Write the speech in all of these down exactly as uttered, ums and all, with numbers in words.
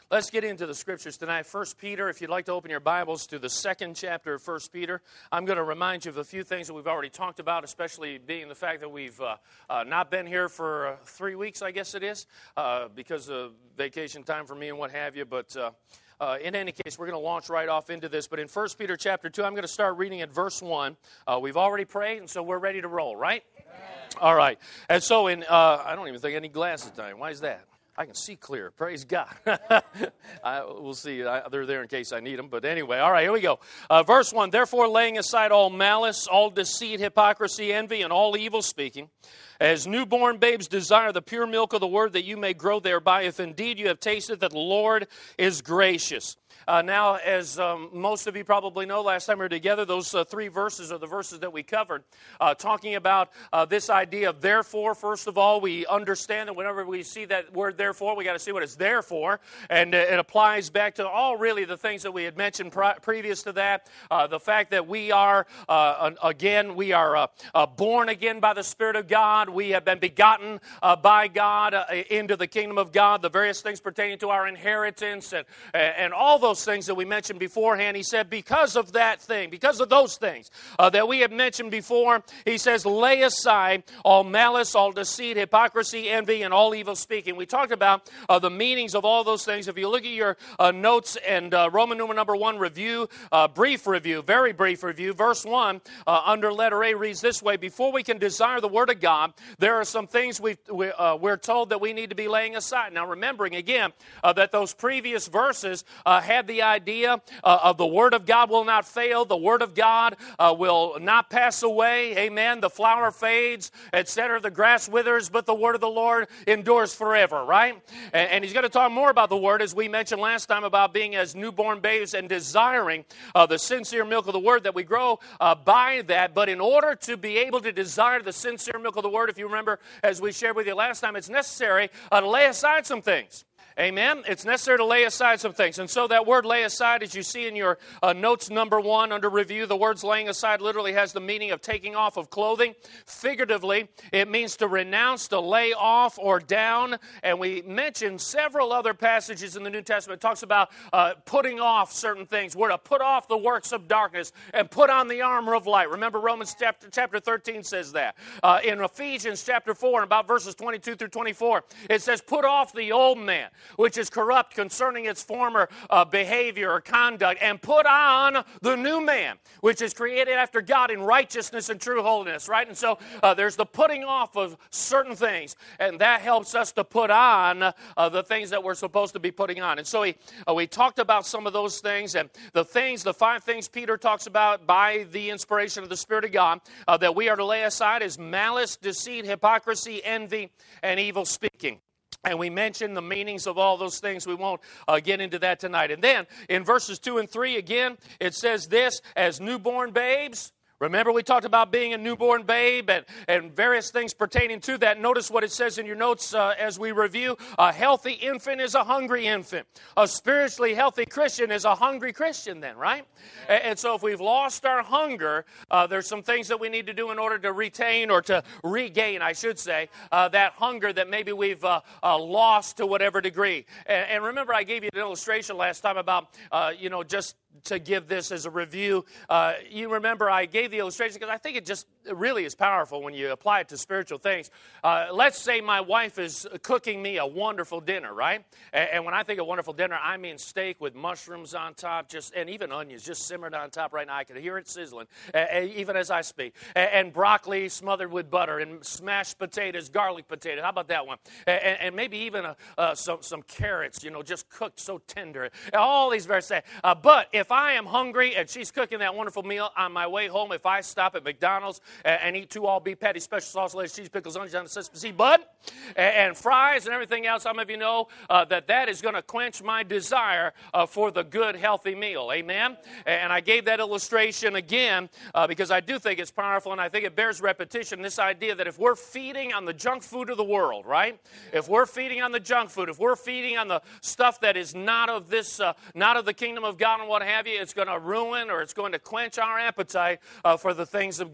Let's get into the scriptures tonight. First Peter, if you'd like to open your Bibles to the second chapter of First Peter, I'm going to remind you of a few things that we've already talked about, especially being the fact that we've uh, uh, not been here for uh, three weeks, I guess it is, uh, because of vacation time for me and what have you. But uh, uh, in any case, we're going to launch right off into this. But in First Peter chapter two, I'm going to start reading at verse one. Uh, we've already prayed, and so we're ready to roll, right? Amen. All right. And so in, uh, I don't even think I need glasses tonight. Why is that? I can see clear. Praise God. I, we'll see. I, they're there in case I need them. But anyway, all right, here we go. Uh, verse one, therefore laying aside all malice, all deceit, hypocrisy, envy, and all evil speaking, as newborn babes desire the pure milk of the word that you may grow thereby, if indeed you have tasted that the Lord is gracious. Uh, now, as um, most of you probably know, last time we were together, those uh, three verses are the verses that we covered, uh, talking about uh, this idea of therefore. First of all, we understand that whenever we see that word therefore, we got to see what it's there for, and uh, it applies back to all really the things that we had mentioned pri- previous to that. Uh, the fact that we are, uh, again, we are uh, uh, born again by the Spirit of God. We have been begotten uh, by God uh, into the kingdom of God. The various things pertaining to our inheritance and, and all those things that we mentioned beforehand. He said, because of that thing, because of those things uh, that we have mentioned before, he says, lay aside all malice, all deceit, hypocrisy, envy, and all evil speaking. We talked about uh, the meanings of all those things. If you look at your uh, notes and uh, Roman numeral number one review, uh, brief review, very brief review, verse one uh, under letter A reads this way: before we can desire the word of God, there are some things we've, we, uh, we're told that we need to be laying aside. Now, remembering again uh, that those previous verses uh, had the idea uh, of the Word of God will not fail. The Word of God uh, will not pass away. Amen. The flower fades, et cetera. The grass withers, but the Word of the Lord endures forever, right? And, and he's going to talk more about the Word, as we mentioned last time, about being as newborn babes and desiring uh, the sincere milk of the Word, that we grow uh, by that. But in order to be able to desire the sincere milk of the Word, if you remember, as we shared with you last time, it's necessary uh, to lay aside some things. Amen. It's necessary to lay aside some things. And so that word lay aside, as you see in your uh, notes number one under review, the words laying aside literally has the meaning of taking off of clothing. Figuratively, it means to renounce, to lay off or down. And we mentioned several other passages in the New Testament. It talks about uh, putting off certain things. We're to put off the works of darkness and put on the armor of light. Remember, Romans chapter, chapter thirteen says that. Uh, in Ephesians chapter four, and about verses twenty-two through twenty-four, it says, put off the old man, which is corrupt concerning its former uh, behavior or conduct, and put on the new man, which is created after God in righteousness and true holiness, right? And so uh, there's the putting off of certain things, and that helps us to put on uh, the things that we're supposed to be putting on. And so he, uh, we talked about some of those things, and the things, the five things Peter talks about by the inspiration of the Spirit of God uh, that we are to lay aside is malice, deceit, hypocrisy, envy, and evil speaking. And we mentioned the meanings of all those things. We won't uh, get into that tonight. And then in verses two and three, again, it says this: as newborn babes. Remember, we talked about being a newborn babe and, and various things pertaining to that. Notice what it says in your notes uh, as we review. A healthy infant is a hungry infant. A spiritually healthy Christian is a hungry Christian then, right? And, and so if we've lost our hunger, uh, there's some things that we need to do in order to retain or to regain, I should say, uh, that hunger that maybe we've uh, uh, lost to whatever degree. And, and remember, I gave you an illustration last time about, uh, you know, just to give this as a review. Uh, you remember I gave the illustration because I think it just really is powerful when you apply it to spiritual things. Uh, let's say my wife is cooking me a wonderful dinner, right? And, and when I think of wonderful dinner, I mean steak with mushrooms on top, just and even onions just simmered on top right now. I can hear it sizzling, uh, even as I speak. And, and broccoli smothered with butter and mashed potatoes, garlic potatoes. How about that one? And, and maybe even a, uh, some, some carrots, you know, just cooked so tender. All these various things. Uh, but if I am hungry and she's cooking that wonderful meal on my way home, if I stop at McDonald's and, and eat two all-beef patties, special sauce, lettuce, cheese, pickles, onions on the sesame seed bud, and, and fries and everything else, some of you know uh, that that is going to quench my desire uh, for the good, healthy meal. Amen? And I gave that illustration again uh, because I do think it's powerful, and I think it bears repetition, this idea that if we're feeding on the junk food of the world, right? If we're feeding on the junk food, if we're feeding on the stuff that is not of this, uh, not of the kingdom of God and what have you, it's going to ruin or it's going to quench our appetite uh, for the things of God.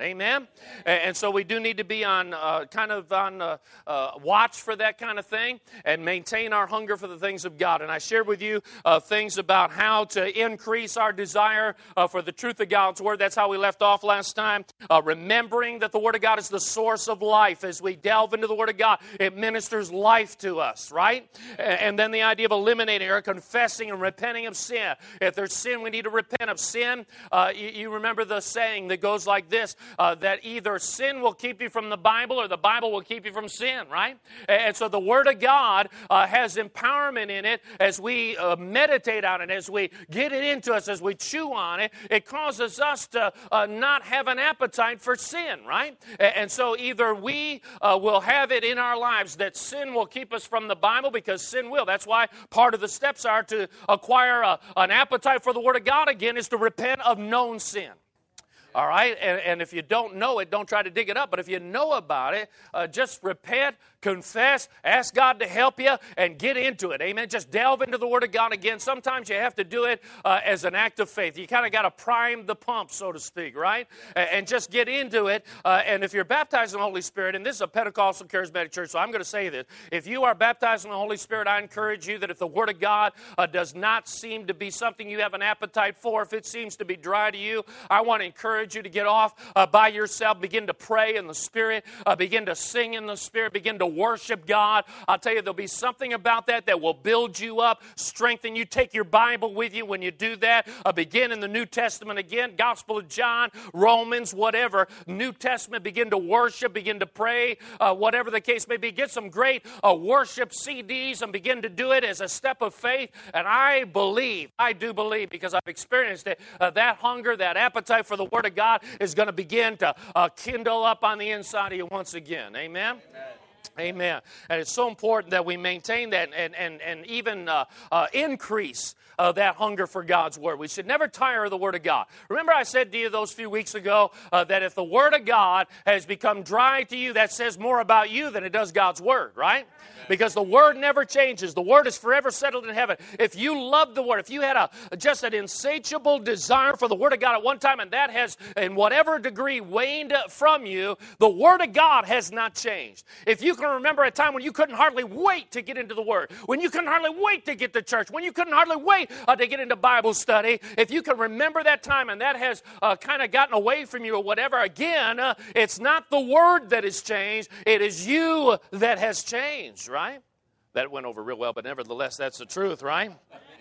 Amen? And, and so we do need to be on uh, kind of on uh, uh, watch for that kind of thing and maintain our hunger for the things of God. And I shared with you uh, things about how to increase our desire uh, for the truth of God's Word. That's how we left off last time. Uh, remembering that the Word of God is the source of life. As we delve into the Word of God, it ministers life to us, right? And, and then the idea of eliminating or confessing and repenting of sin. If there's sin, we need to repent of sin. Uh, you, you remember the saying that goes like this, uh, that either sin will keep you from the Bible or the Bible will keep you from sin, right? And, and so the Word of God uh, has empowerment in it as we uh, meditate on it, as we get it into us, as we chew on it. It causes us to uh, not have an appetite for sin, right? And, and so either we uh, will have it in our lives that sin will keep us from the Bible, because sin will. That's why part of the steps are to acquire a, an appetite for the Word of God again is to repent of known sin. All right? And, and if you don't know it, don't try to dig it up. But if you know about it, uh, just repent, confess, ask God to help you, and get into it. Amen? Just delve into the Word of God again. Sometimes you have to do it uh, as an act of faith. You kind of got to prime the pump, so to speak, right? And, and just get into it. Uh, and if you're baptized in the Holy Spirit, and this is a Pentecostal charismatic church, so I'm going to say this. If you are baptized in the Holy Spirit, I encourage you that if the Word of God uh, does not seem to be something you have an appetite for, if it seems to be dry to you, I want to encourage you to get off uh, by yourself, begin to pray in the Spirit, uh, begin to sing in the Spirit, begin to worship God. I'll tell you, there'll be something about that that will build you up, strengthen you. Take your Bible with you when you do that. Uh, begin in the New Testament again, Gospel of John, Romans, whatever. New Testament, begin to worship, begin to pray, uh, whatever the case may be. Get some great uh, worship C Ds and begin to do it as a step of faith. And I believe, I do believe, because I've experienced it, uh, that hunger, that appetite for the Word of God is going to begin to uh, kindle up on the inside of you once again. Amen? Amen. Amen. And it's so important that we maintain that and, and, and even uh, uh, increase uh, that hunger for God's Word. We should never tire of the Word of God. Remember I said to you those few weeks ago uh, that if the Word of God has become dry to you, that says more about you than it does God's Word, right? Because the Word never changes. The Word is forever settled in heaven. If you love the Word, if you had a just an insatiable desire for the Word of God at one time, and that has, in whatever degree, waned from you, the Word of God has not changed. If you can remember a time when you couldn't hardly wait to get into the Word, when you couldn't hardly wait to get to church, when you couldn't hardly wait uh, to get into Bible study, if you can remember that time and that has uh, kind of gotten away from you or whatever, again, uh, it's not the Word that has changed. It is you that has changed, right? Right? That went over real well, but nevertheless, that's the truth, right?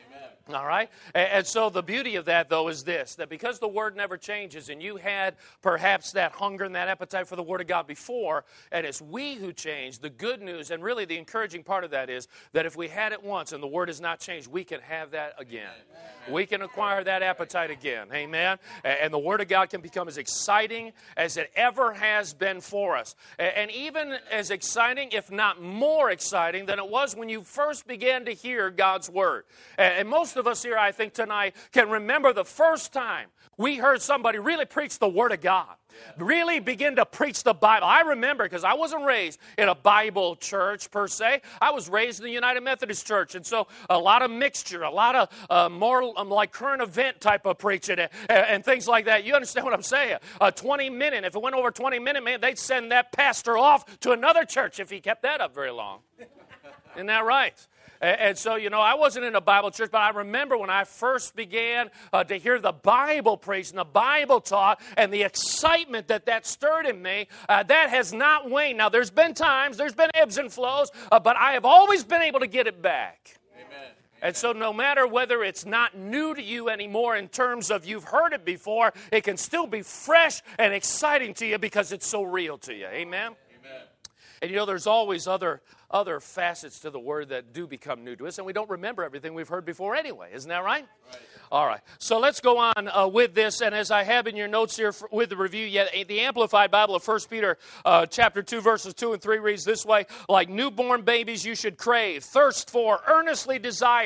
All right? And, and so the beauty of that, though, is this, that because the Word never changes and you had perhaps that hunger and that appetite for the Word of God before, and it's we who change, the good news, and really the encouraging part of that is that if we had it once and the Word has not changed, we can have that again. Amen. We can acquire that appetite again. Amen? And, and the Word of God can become as exciting as it ever has been for us. And, and even as exciting, if not more exciting, than it was when you first began to hear God's Word. And, and most of us here, I think, tonight can remember the first time we heard somebody really preach the Word of God, yeah. really begin to preach the Bible. I remember, because I wasn't raised in a Bible church per se. I was raised in the United Methodist Church, and so a lot of mixture, a lot of uh, more um, like current event type of preaching and, and things like that. You understand what I'm saying? A twenty minute, if it went over twenty minute, man, they'd send that pastor off to another church if he kept that up very long. Isn't that right? And so, you know, I wasn't in a Bible church, but I remember when I first began uh, to hear the Bible preached and the Bible taught and the excitement that that stirred in me, uh, that has not waned. Now, there's been times, there's been ebbs and flows, uh, but I have always been able to get it back. Amen. And so no matter whether it's not new to you anymore in terms of you've heard it before, it can still be fresh and exciting to you because it's so real to you. Amen? Amen. And you know, there's always other other facets to the Word that do become new to us, and we don't remember everything we've heard before anyway. Isn't that right? Right. All right. So let's go on uh, with this, and as I have in your notes here for, with the review, yet the Amplified Bible of First Peter uh, chapter two, verses two and three reads this way: like newborn babies you should crave, thirst for, earnestly desire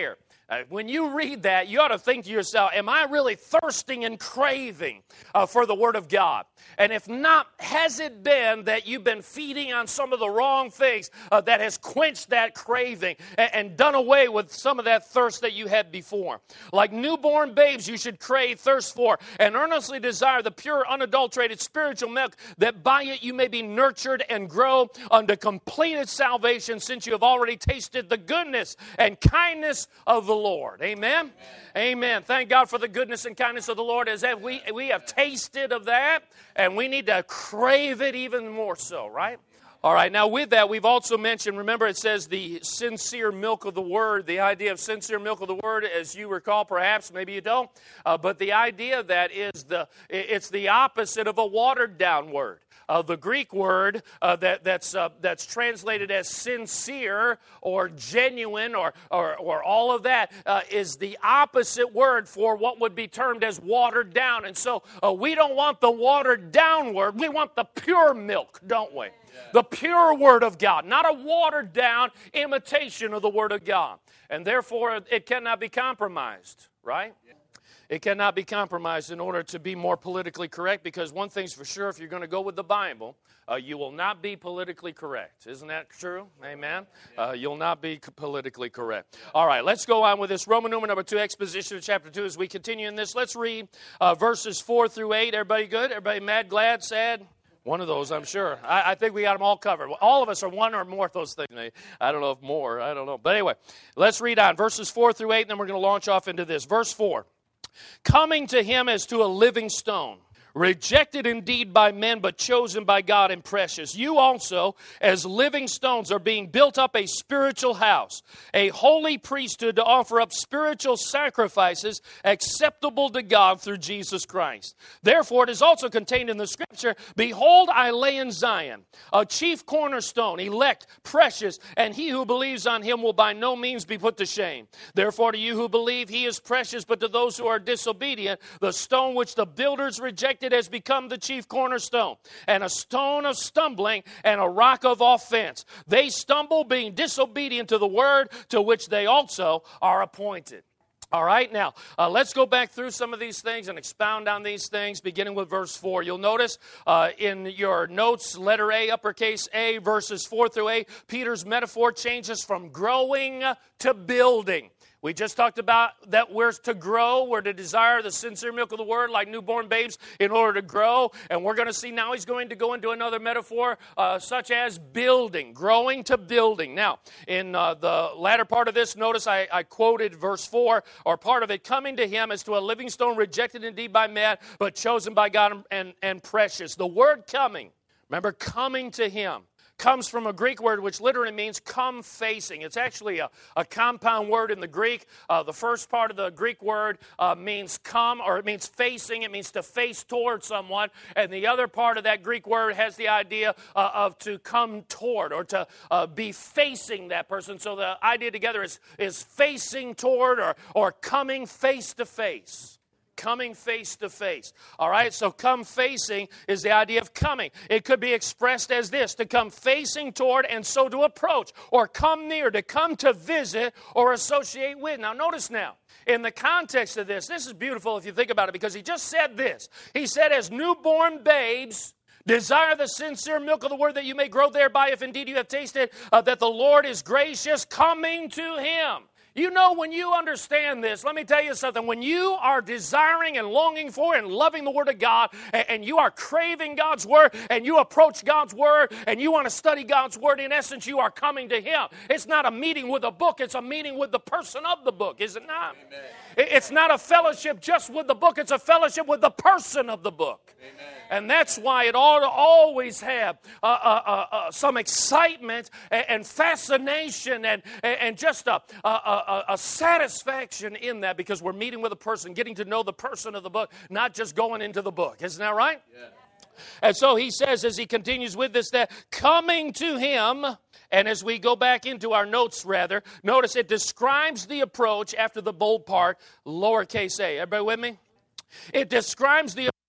Uh, when you read that, you ought to think to yourself, am I really thirsting and craving uh, for the Word of God? And if not, has it been that you've been feeding on some of the wrong things uh, that has quenched that craving and, and done away with some of that thirst that you had before? Like newborn babes, you should crave, thirst for, and earnestly desire the pure, unadulterated spiritual milk, that by it you may be nurtured and grow unto completed salvation, since you have already tasted the goodness and kindness of the Lord. Amen? Amen. Amen. Thank God for the goodness and kindness of the Lord, as that we, we have tasted of that, and we need to crave it even more so, right? All right, now with that, we've also mentioned, remember it says the sincere milk of the Word. The idea of sincere milk of the Word, as you recall, perhaps, maybe you don't, uh, but the idea of that is the it's the opposite of a watered-down word. Uh, the Greek word uh, that, that's uh, that's translated as sincere or genuine or or, or all of that uh, is the opposite word for what would be termed as watered down. And so uh, we don't want the watered down word. We want the pure milk, don't we? Yeah. The pure Word of God, not a watered down imitation of the Word of God. And therefore it cannot be compromised, right? Yeah. It cannot be compromised in order to be more politically correct, because one thing's for sure, if you're going to go with the Bible, uh, you will not be politically correct. Isn't that true? Amen? Uh, you'll not be politically correct. All right, let's go on with this. Roman numeral number two, exposition of chapter two. As we continue in this, let's read uh, verses four through eight. Everybody good? Everybody mad, glad, sad? One of those, I'm sure. I, I think we got them all covered. All of us are one or more of those things. I don't know if more. I don't know. But anyway, let's read on. Verses four through eight, and then we're going to launch off into this. Verse four. Coming to him as to a living stone, rejected indeed by men, but chosen by God and precious. You also, as living stones, are being built up a spiritual house, a holy priesthood, to offer up spiritual sacrifices acceptable to God through Jesus Christ. Therefore, it is also contained in the Scripture, behold, I lay in Zion a chief cornerstone, elect, precious, and he who believes on him will by no means be put to shame. Therefore, to you who believe, he is precious, but to those who are disobedient, the stone which the builders rejected has become the chief cornerstone, and a stone of stumbling and a rock of offense. They stumble, being disobedient to the word to which they also are appointed. All right, now, uh, let's go back through some of these things and expound on these things, beginning with verse four. You'll notice uh, in your notes, letter A, uppercase A, verses four through eight, Peter's metaphor changes from growing to building. We just talked about that we're to grow, we're to desire the sincere milk of the Word like newborn babes in order to grow. And we're going to see now he's going to go into another metaphor uh, such as building, growing to building. Now, in uh, the latter part of this, notice I, I quoted verse four, or part of it, coming to him as to a living stone rejected indeed by man, but chosen by God and, and, and precious. The word coming, remember, coming to him, comes from a Greek word which literally means come facing. It's actually a, a compound word in the Greek. Uh, the first part of the Greek word uh, means come, or it means facing. It means to face toward someone. And the other part of that Greek word has the idea uh, of to come toward, or to uh, be facing that person. So the idea together is, is facing toward, or, or coming face to face. Coming face to face. All right, so come facing is the idea of coming. It could be expressed as this, to come facing toward and so to approach, or come near, to come to visit or associate with. Now notice now, in the context of this, this is beautiful if you think about it, because he just said this. He said, as newborn babes, desire the sincere milk of the Word that you may grow thereby, if indeed you have tasted uh, that the Lord is gracious, coming to him. You know, when you understand this, let me tell you something. When you are desiring and longing for and loving the Word of God, and, and you are craving God's Word, and you approach God's Word, and you want to study God's Word, in essence, you are coming to him. It's not a meeting with a book. It's a meeting with the person of the book, is it not? Amen. It's not a fellowship just with the book. It's a fellowship with the person of the book. Amen. And that's why it ought to always have uh, uh, uh, some excitement and, and fascination and, and just a, a, a, a satisfaction in that, because we're meeting with a person, getting to know the person of the book, not just going into the book. Isn't that right? Yeah. And so he says, as he continues with this, that coming to him, and as we go back into our notes rather, notice it describes the approach after the bold part, lowercase a. Everybody with me? It describes the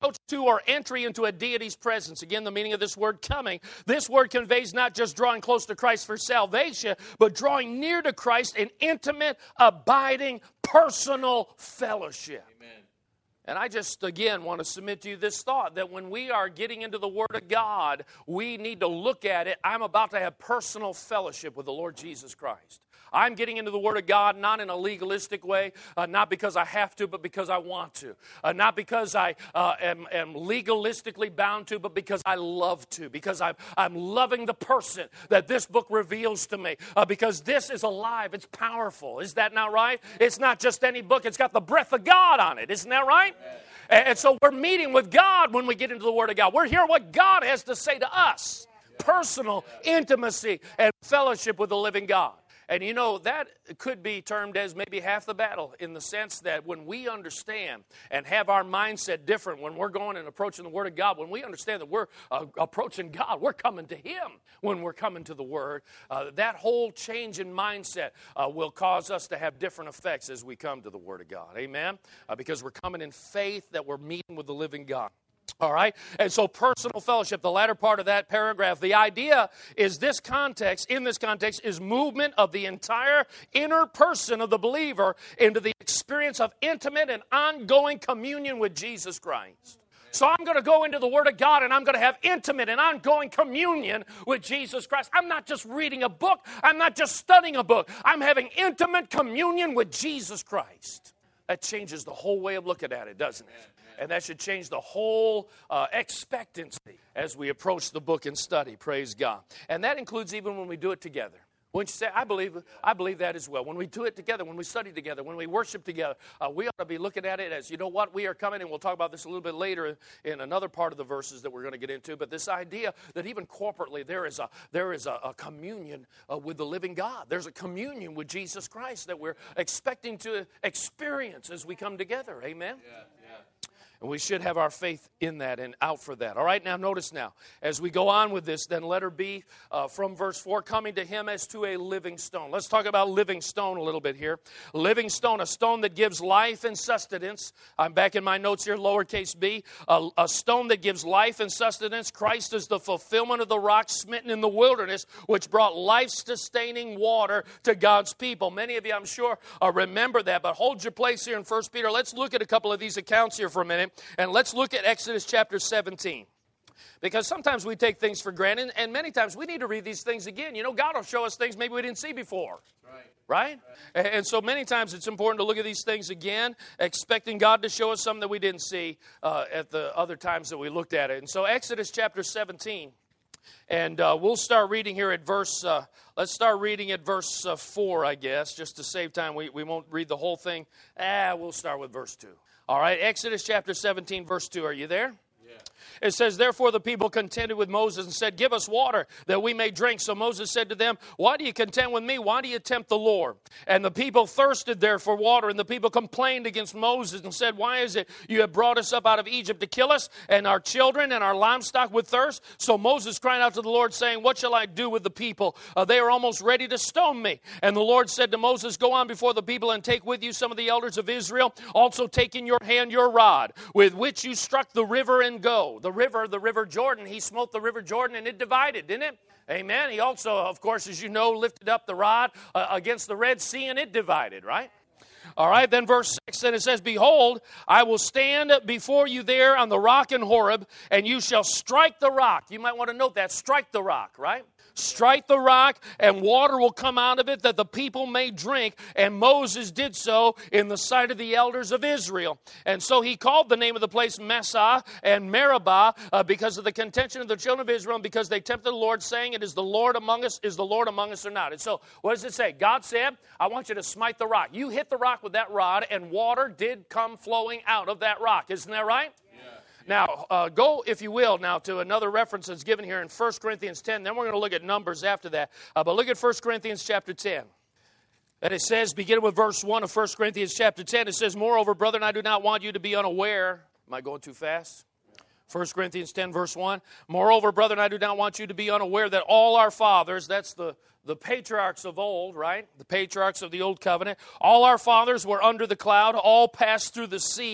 to or entry into a deity's presence. Again, the meaning of this word coming. This word conveys not just drawing close to Christ for salvation, but drawing near to Christ in intimate, abiding, personal fellowship. Amen. And I just, again, want to submit to you this thought that when we are getting into the Word of God, we need to look at it. I'm about to have personal fellowship with the Lord Jesus Christ. I'm getting into the Word of God not in a legalistic way, uh, not because I have to, but because I want to. Uh, not because I uh, am, am legalistically bound to, but because I love to. Because I'm, I'm loving the person that this book reveals to me. Uh, because this is alive. It's powerful. Is that not right? It's not just any book. It's got the breath of God on it. Isn't that right? And, and so we're meeting with God when we get into the Word of God. We're hearing what God has to say to us. Personal intimacy and fellowship with the living God. And you know, that could be termed as maybe half the battle in the sense that when we understand and have our mindset different, when we're going and approaching the Word of God, when we understand that we're uh, approaching God, we're coming to Him when we're coming to the Word, uh, that whole change in mindset uh, will cause us to have different effects as we come to the Word of God. Amen? Uh, because we're coming in faith that we're meeting with the living God. All right? And so personal fellowship, the latter part of that paragraph, the idea is this context, in this context, is movement of the entire inner person of the believer into the experience of intimate and ongoing communion with Jesus Christ. So I'm going to go into the Word of God and I'm going to have intimate and ongoing communion with Jesus Christ. I'm not just reading a book. I'm not just studying a book. I'm having intimate communion with Jesus Christ. That changes the whole way of looking at it, doesn't it? And that should change the whole uh, expectancy as we approach the book and study. Praise God. And that includes even when we do it together. Wouldn't you say, I believe I believe that as well. When we do it together, when we study together, when we worship together, uh, we ought to be looking at it as, you know what, we are coming, and we'll talk about this a little bit later in another part of the verses that we're going to get into, but this idea that even corporately there is a there is a, a communion uh, with the living God. There's a communion with Jesus Christ that we're expecting to experience as we come together. Amen? Yeah, yeah. And we should have our faith in that and out for that. All right, now notice now, as we go on with this, then letter B uh, from verse four, coming to him as to a living stone. Let's talk about living stone a little bit here. Living stone, a stone that gives life and sustenance. I'm back in my notes here, lowercase b. A, a stone that gives life and sustenance. Christ is the fulfillment of the rock smitten in the wilderness, which brought life-sustaining water to God's people. Many of you, I'm sure, uh, remember that, but hold your place here in First Peter. Let's look at a couple of these accounts here for a minute. And let's look at Exodus chapter seventeen. Because sometimes we take things for granted, and many times we need to read these things again. You know, God will show us things maybe we didn't see before. Right. Right? right? And so many times it's important to look at these things again, expecting God to show us something that we didn't see uh, at the other times that we looked at it. And so Exodus chapter seventeen, and uh, we'll start reading here at verse, uh, let's start reading at verse uh, four, I guess, just to save time. We, we won't read the whole thing. Ah, we'll start with verse two. All right, Exodus chapter seventeen, verse two. Are you there? It says, therefore the people contended with Moses and said, give us water that we may drink. So Moses said to them, why do you contend with me? Why do you tempt the Lord? And the people thirsted there for water, and the people complained against Moses and said, why is it you have brought us up out of Egypt to kill us and our children and our livestock with thirst? So Moses cried out to the Lord, saying, what shall I do with the people? Uh, they are almost ready to stone me. And the Lord said to Moses, go on before the people and take with you some of the elders of Israel. Also take in your hand your rod, with which you struck the river, and go. The river, the river Jordan, he smote the river Jordan and it divided, didn't it? Amen. He also, of course, as you know, lifted up the rod uh, against the Red Sea and it divided, right? All right, then verse six, and it says, behold, I will stand before you there on the rock in Horeb, and you shall strike the rock. You might want to note that, strike the rock, right? Strike the rock, and water will come out of it that the people may drink. And Moses did so in the sight of the elders of Israel. And so he called the name of the place Massah and Meribah uh, because of the contention of the children of Israel, and because they tempted the Lord, saying, it is the Lord among us, is the Lord among us or not? And so what does it say? God said, I want you to smite the rock. You hit the rock with that rod, and water did come flowing out of that rock. Isn't that right? Now, uh, go, if you will, now to another reference that's given here in First Corinthians ten. Then we're going to look at Numbers after that. Uh, but look at First Corinthians chapter ten. And it says, beginning with verse one of First Corinthians chapter ten, it says, moreover, brethren, I do not want you to be unaware. Am I going too fast? First Corinthians ten, verse one. Moreover, brethren, I do not want you to be unaware that all our fathers, that's the, the patriarchs of old, right? The patriarchs of the old covenant. All our fathers were under the cloud, all passed through the sea.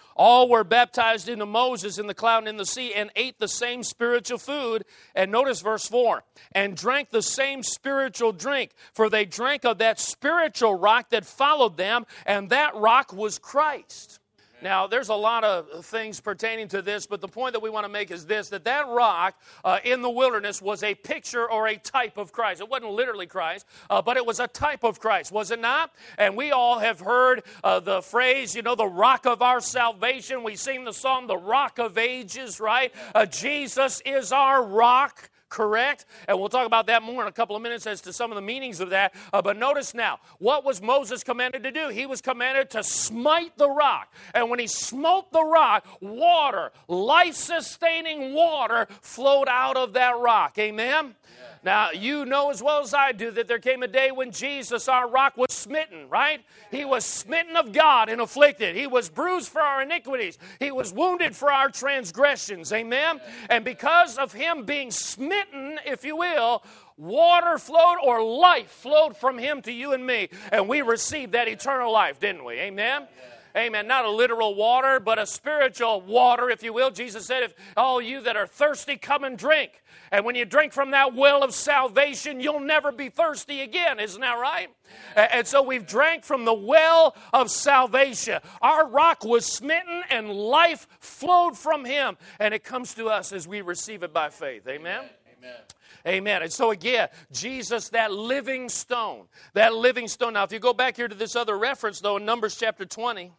All were baptized into Moses in the cloud and in the sea and ate the same spiritual food. And notice verse four, and drank the same spiritual drink, for they drank of that spiritual rock that followed them, and that rock was Christ. Now, there's a lot of things pertaining to this, but the point that we want to make is this, that that rock uh, in the wilderness was a picture or a type of Christ. It wasn't literally Christ, uh, but it was a type of Christ, was it not? And we all have heard uh, the phrase, you know, the rock of our salvation. We sing the song, the rock of ages, right? Uh, Jesus is our rock. Correct? And we'll talk about that more in a couple of minutes as to some of the meanings of that. Uh, but notice now, what was Moses commanded to do? He was commanded to smite the rock. And when he smote the rock, water, life-sustaining water, flowed out of that rock. Amen? Now, you know as well as I do that there came a day when Jesus, our rock, was smitten, right? He was smitten of God and afflicted. He was bruised for our iniquities. He was wounded for our transgressions, amen? And because of him being smitten, if you will, water flowed or life flowed from him to you and me. And we received that eternal life, didn't we? Amen? Amen. Not a literal water, but a spiritual water, if you will. Jesus said, if all you that are thirsty, come and drink. And when you drink from that well of salvation, you'll never be thirsty again. Isn't that right? And so we've drank from the well of salvation. Our rock was smitten and life flowed from him. And it comes to us as we receive it by faith. Amen? Amen. Amen. And so again, Jesus, that living stone, that living stone. Now, if you go back here to this other reference, though, in Numbers chapter twenty,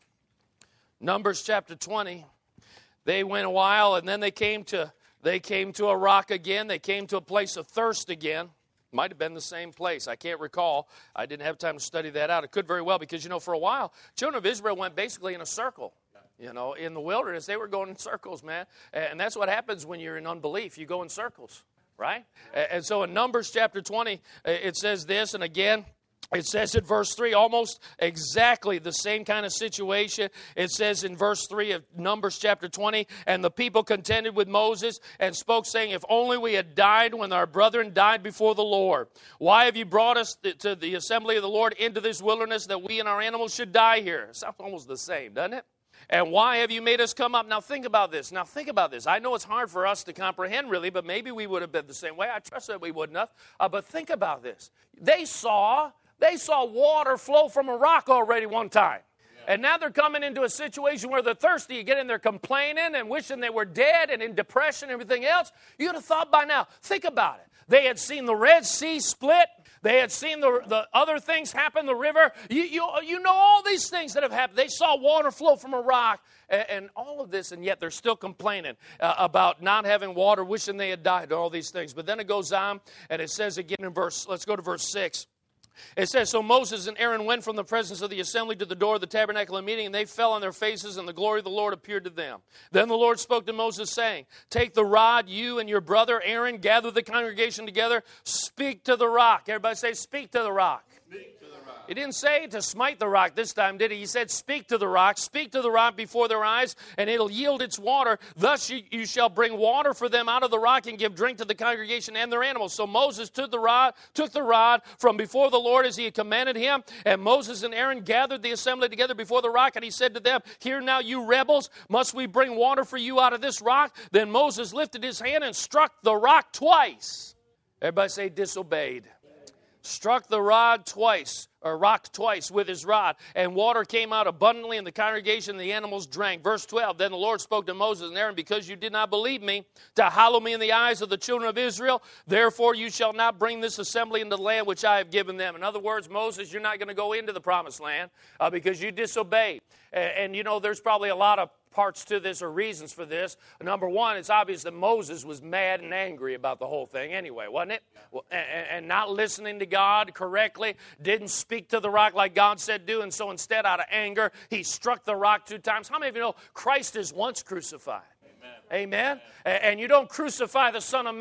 Numbers chapter twenty, they went a while, and then they came to they came to a rock again. They came to a place of thirst again. Might have been the same place. I can't recall. I didn't have time to study that out. It could very well, because, you know, for a while, children of Israel went basically in a circle. You know, in the wilderness, they were going in circles, man. And that's what happens when you're in unbelief. You go in circles. Right? And so in Numbers chapter twenty, it says this, and again, it says in verse three, almost exactly the same kind of situation. It says in verse three of Numbers chapter twenty, and the people contended with Moses and spoke, saying, if only we had died when our brethren died before the Lord. Why have you brought us to the assembly of the Lord into this wilderness, that we and our animals should die here? It sounds almost the same, doesn't it? And why have you made us come up? Now think about this. Now think about this. I know it's hard for us to comprehend really, but maybe we would have been the same way. I trust that we wouldn't have. Uh, but think about this. They saw, they saw water flow from a rock already one time. Yeah. And now they're coming into a situation where they're thirsty. You get in there complaining and wishing they were dead and in depression and everything else. You would have thought by now. Think about it. They had seen the Red Sea split. They had seen the, the other things happen, the river. You, you, you know all these things that have happened. They saw water flow from a rock and, and all of this, and yet they're still complaining uh, about not having water, wishing they had died, and all these things. But then it goes on, and it says again in verse, let's go to verse six. It says, so Moses and Aaron went from the presence of the assembly to the door of the tabernacle of meeting, and they fell on their faces, and the glory of the Lord appeared to them. Then the Lord spoke to Moses, saying, take the rod, you and your brother Aaron, gather the congregation together, speak to the rock. Everybody say, speak to the rock. Speak to the rock. He didn't say to smite the rock this time, did he? He said, speak to the rock, speak to the rock before their eyes, and it'll yield its water. Thus you, you shall bring water for them out of the rock and give drink to the congregation and their animals. So Moses took the rod, took the rod from before the Lord as he had commanded him, and Moses and Aaron gathered the assembly together before the rock, and he said to them, hear now, you rebels, must we bring water for you out of this rock? Then Moses lifted his hand and struck the rock twice. Everybody say disobeyed. Struck the rod twice, or rock twice with his rod, and water came out abundantly, and the congregation and the animals drank. Verse twelve, then the Lord spoke to Moses and Aaron, because you did not believe me to hallow me in the eyes of the children of Israel, therefore you shall not bring this assembly into the land which I have given them. In other words, Moses, you're not going to go into the promised land uh, because you disobeyed. And, and you know, there's probably a lot of parts to this or reasons for this. Number one, it's obvious that Moses was mad and angry about the whole thing anyway, wasn't it? Well, and, and not listening to God correctly, didn't speak to the rock like God said do, and so instead, out of anger, he struck the rock two times. How many of you know Christ is once crucified? Amen. Amen. Amen. And you don't crucify the Son of Man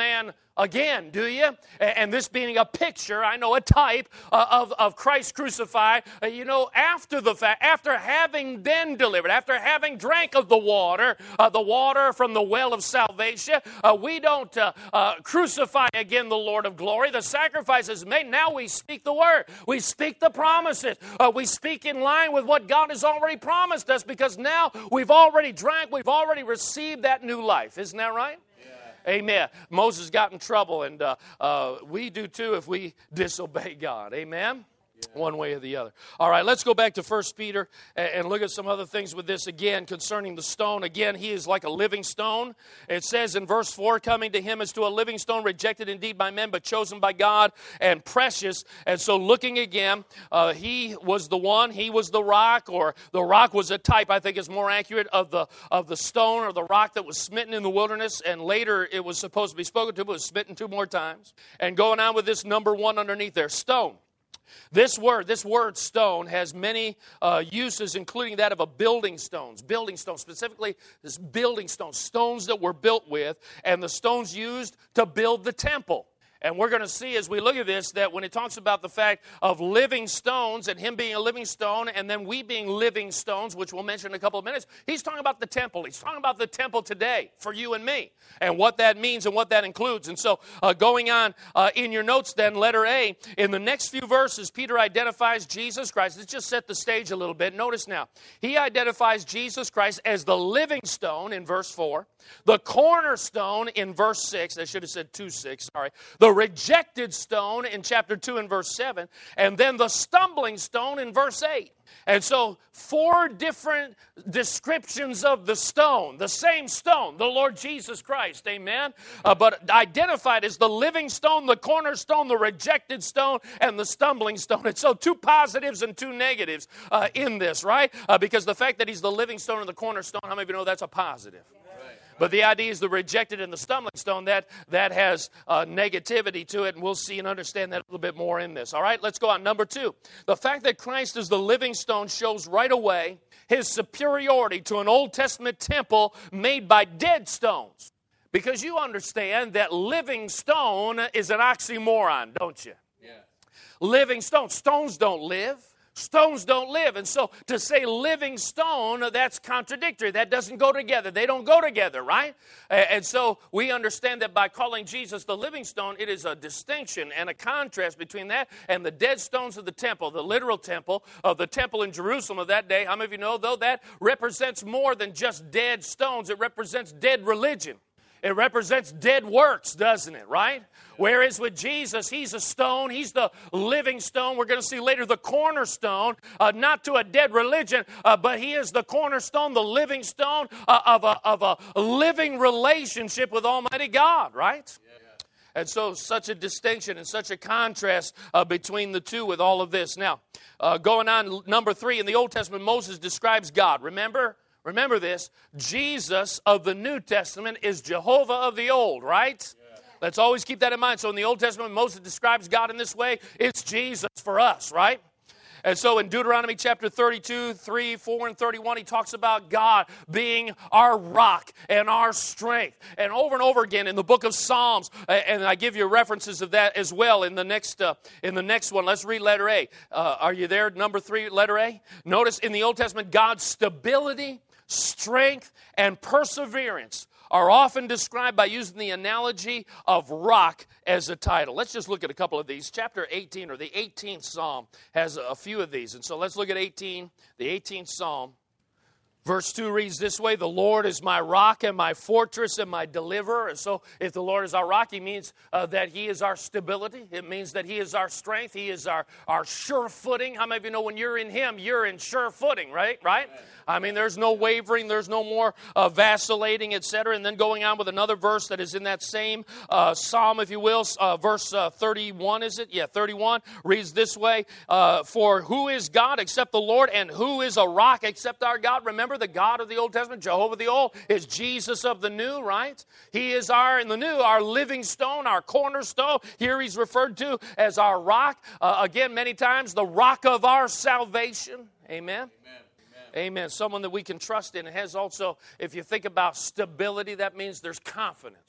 again, do you? And this being a picture, I know a type uh, of, of Christ crucified, uh, you know, after the fact, after having been delivered, after having drank of the water, uh, the water from the well of salvation, uh, we don't uh, uh, crucify again the Lord of glory. The sacrifice is made. Now we speak the word. We speak the promises. Uh, we speak in line with what God has already promised us, because now we've already drank, we've already received that new life. Isn't that right? Amen. Moses got in trouble, and uh, uh, we do too if we disobey God. Amen? Yeah. One way or the other. All right, let's go back to First Peter and, and look at some other things with this again concerning the stone. Again, he is like a living stone. It says in verse four, coming to him as to a living stone, rejected indeed by men, but chosen by God and precious. And so looking again, uh, he was the one, he was the rock, or the rock was a type, I think is more accurate, of the of the stone or the rock that was smitten in the wilderness, and later it was supposed to be spoken to, but was smitten two more times. And going on with this number one underneath there, stone. This word, this word stone, has many uh, uses, including that of a building stones. Building stones, specifically this building stones, stones that were built with, and the stones used to build the temple. And we're going to see as we look at this that when it talks about the fact of living stones and him being a living stone and then we being living stones, which we'll mention in a couple of minutes, he's talking about the temple. He's talking about the temple today for you and me and what that means and what that includes. And so uh, going on uh, in your notes then, letter A, in the next few verses, Peter identifies Jesus Christ. Let's just set the stage a little bit. Notice now, he identifies Jesus Christ as the living stone in verse four, the cornerstone in verse six. I should have said two six, sorry. The rejected stone in chapter two and verse seven, and then the stumbling stone in verse eight. And so four different descriptions of the stone, the same stone, the Lord Jesus Christ, amen, uh, but identified as the living stone, the cornerstone, the rejected stone, and the stumbling stone. And so two positives and two negatives uh, in this, right? Uh, because the fact that he's the living stone and the cornerstone, how many of you know that's a positive? But the idea is the rejected and the stumbling stone, that, that has uh, negativity to it, and we'll see and understand that a little bit more in this. All right, let's go on. Number two, the fact that Christ is the living stone shows right away his superiority to an Old Testament temple made by dead stones. Because you understand that living stone is an oxymoron, don't you? Yeah. Living stone. Stones don't live. Stones don't live. And so to say living stone, that's contradictory. That doesn't go together. They don't go together, right? And so we understand that by calling Jesus the living stone, it is a distinction and a contrast between that and the dead stones of the temple, the literal temple of the temple in Jerusalem of that day. How many of you know, though, that represents more than just dead stones. It represents dead religion. It represents dead works, doesn't it, right? Whereas with Jesus, he's a stone. He's the living stone. We're going to see later the cornerstone, uh, not to a dead religion, uh, but he is the cornerstone, the living stone uh, of, a, of a living relationship with Almighty God, right? And so such a distinction and such a contrast uh, between the two with all of this. Now, uh, going on, number three, in the Old Testament, Moses describes God. Remember? Remember this, Jesus of the New Testament is Jehovah of the Old, right? Yeah. Let's always keep that in mind. So in the Old Testament, Moses describes God in this way. It's Jesus for us, right? And so in Deuteronomy chapter thirty-two, three, four, and thirty-one, he talks about God being our rock and our strength. And over and over again in the book of Psalms, and I give you references of that as well in the next uh, in the next one. Let's read letter A. Uh, are you there? Number three, letter A. Notice in the Old Testament, God's stability, strength, and perseverance are often described by using the analogy of rock as a title. Let's just look at a couple of these. Chapter eighteen, or the eighteenth Psalm, has a few of these. And so let's look at eighteen, the eighteenth Psalm. Verse two reads this way, the Lord is my rock and my fortress and my deliverer. And so if the Lord is our rock, he means uh, that he is our stability. It means that he is our strength. He is our, our sure footing. How many of you know when you're in him, you're in sure footing, right? Right? Amen. I mean, there's no wavering, there's no more uh, vacillating, et cetera. And then going on with another verse that is in that same uh, psalm, if you will, uh, verse uh, thirty-one, is it? Yeah, thirty-one, reads this way, uh, for who is God except the Lord, and who is a rock except our God? Remember, the God of the Old Testament, Jehovah the Old, is Jesus of the New, right? He is our, in the New, our living stone, our cornerstone. Here he's referred to as our rock. Uh, again, many times, the rock of our salvation. Amen? Amen. Amen. Someone that we can trust in. It has also, if you think about stability, that means there's confidence.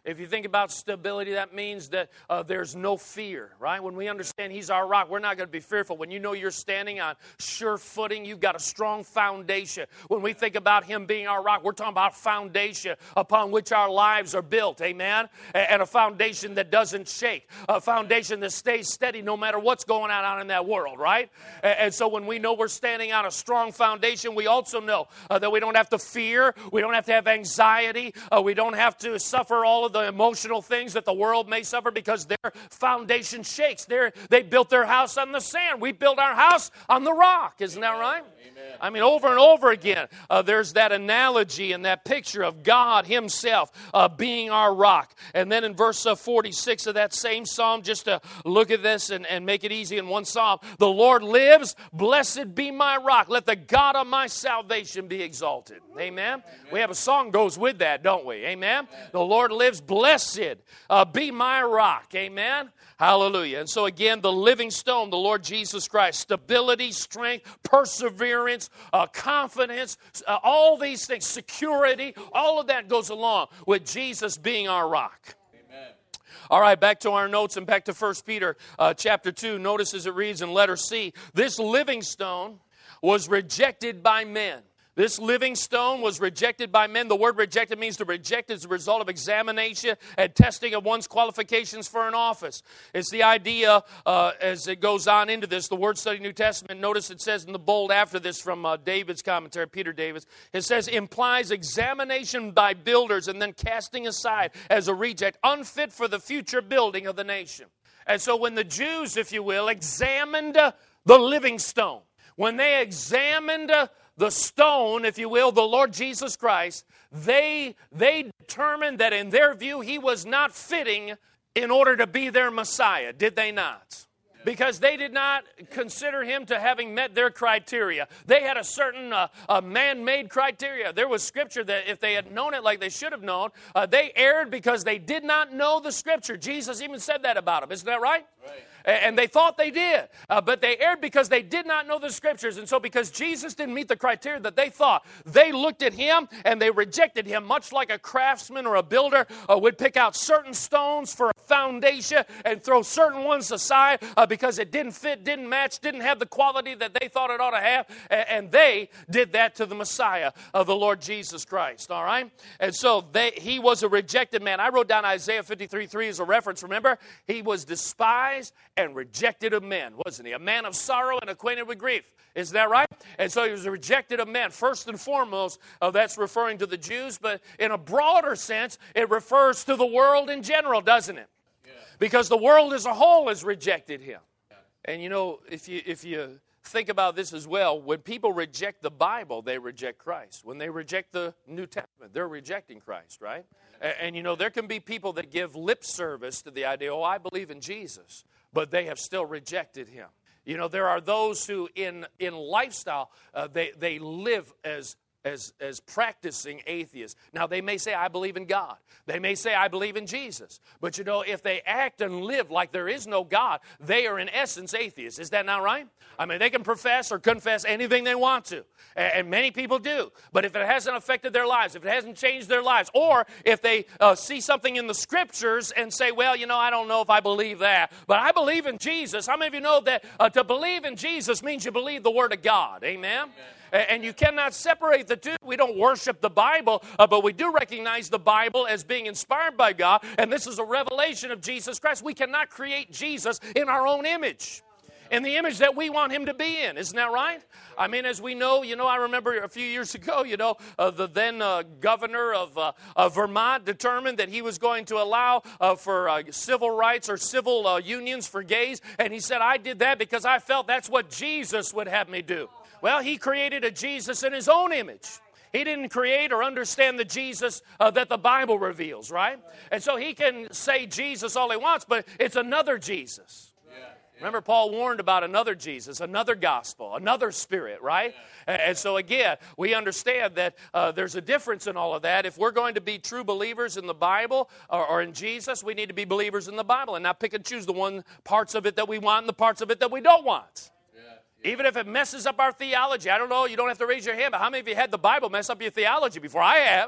If you think about stability, that means that uh, there's no fear, right? When we understand He's our rock, we're not going to be fearful. When you know you're standing on sure footing, you've got a strong foundation. When we think about Him being our rock, we're talking about foundation upon which our lives are built, amen? And a foundation that doesn't shake, a foundation that stays steady no matter what's going on out in that world, right? And so when we know we're standing on a strong foundation, we also know uh, that we don't have to fear, we don't have to have anxiety, uh, we don't have to suffer all of the emotional things that the world may suffer because their foundation shakes. They're, they built their house on the sand. We built our house on the rock. Isn't that right? Amen. I mean, over and over again, uh, there's that analogy and that picture of God Himself uh, being our rock. And then in verse uh, forty-six of that same psalm, just to look at this and, and make it easy in one psalm, the Lord lives, blessed be my rock. Let the God of my salvation be exalted. Amen? Amen. We have a song goes with that, don't we? Amen? Amen. The Lord lives, blessed uh, be my rock. Amen? Hallelujah. And so again, the living stone, the Lord Jesus Christ, stability, strength, perseverance, uh, confidence, uh, all these things, security, all of that goes along with Jesus being our rock. Amen. All right, back to our notes and back to First Peter uh, chapter two. Notice as it reads in letter C, this living stone was rejected by men. This living stone was rejected by men. The word rejected means to reject as a result of examination and testing of one's qualifications for an office. It's the idea, uh, as it goes on into this, the Word Study New Testament, notice it says in the bold after this from uh, David's commentary, Peter Davis, it says, implies examination by builders and then casting aside as a reject, unfit for the future building of the nation. And so when the Jews, if you will, examined uh, the living stone, when they examined uh, the stone, if you will, the Lord Jesus Christ, they, they determined that in their view He was not fitting in order to be their Messiah, did they not? Because they did not consider Him to having met their criteria. They had a certain uh, uh, man-made criteria. There was Scripture that if they had known it like they should have known, uh, they erred because they did not know the Scripture. Jesus even said that about them. Isn't that right? Right. And they thought they did, uh, but they erred because they did not know the Scriptures. And so because Jesus didn't meet the criteria that they thought, they looked at Him and they rejected Him, much like a craftsman or a builder uh, would pick out certain stones for a foundation and throw certain ones aside uh, because it didn't fit, didn't match, didn't have the quality that they thought it ought to have. And they did that to the Messiah of the Lord Jesus Christ, all right? And so they, He was a rejected man. I wrote down Isaiah fifty-three three as a reference, remember? He was despised and rejected of men, wasn't he? A man of sorrow and acquainted with grief. Is that right? And so He was rejected of men. First and foremost, uh, that's referring to the Jews, but in a broader sense, it refers to the world in general, doesn't it? Yeah. Because the world as a whole has rejected Him. Yeah. And you know, if you if you think about this as well, when people reject the Bible, they reject Christ. When they reject the New Testament, they're rejecting Christ, right? And, and you know, there can be people that give lip service to the idea, oh, I believe in Jesus, but they have still rejected Him. You know, there are those who in in lifestyle, uh, they, they live as As, as practicing atheists. Now, they may say, I believe in God. They may say, I believe in Jesus. But, you know, if they act and live like there is no God, they are in essence atheists. Is that not right? I mean, they can profess or confess anything they want to. And many people do. But if it hasn't affected their lives, if it hasn't changed their lives, or if they uh, see something in the Scriptures and say, well, you know, I don't know if I believe that, but I believe in Jesus. How many of you know that uh, to believe in Jesus means you believe the Word of God? Amen? Amen. And you cannot separate the two. We don't worship the Bible, uh, but we do recognize the Bible as being inspired by God, and this is a revelation of Jesus Christ. We cannot create Jesus in our own image, in the image that we want Him to be in. Isn't that right? I mean, as we know, you know, I remember a few years ago, you know, uh, the then uh, governor of, uh, of Vermont determined that he was going to allow uh, for uh, civil rights or civil uh, unions for gays, and he said, I did that because I felt that's what Jesus would have me do. Well, he created a Jesus in his own image. He didn't create or understand the Jesus uh, that the Bible reveals, right? And so he can say Jesus all he wants, but it's another Jesus. Yeah, yeah. Remember, Paul warned about another Jesus, another gospel, another spirit, right? Yeah. And so again, we understand that uh, there's a difference in all of that. If we're going to be true believers in the Bible or, or in Jesus, we need to be believers in the Bible and not pick and choose the one parts of it that we want and the parts of it that we don't want. Even if it messes up our theology. I don't know, you don't have to raise your hand, but how many of you had the Bible mess up your theology before? I have.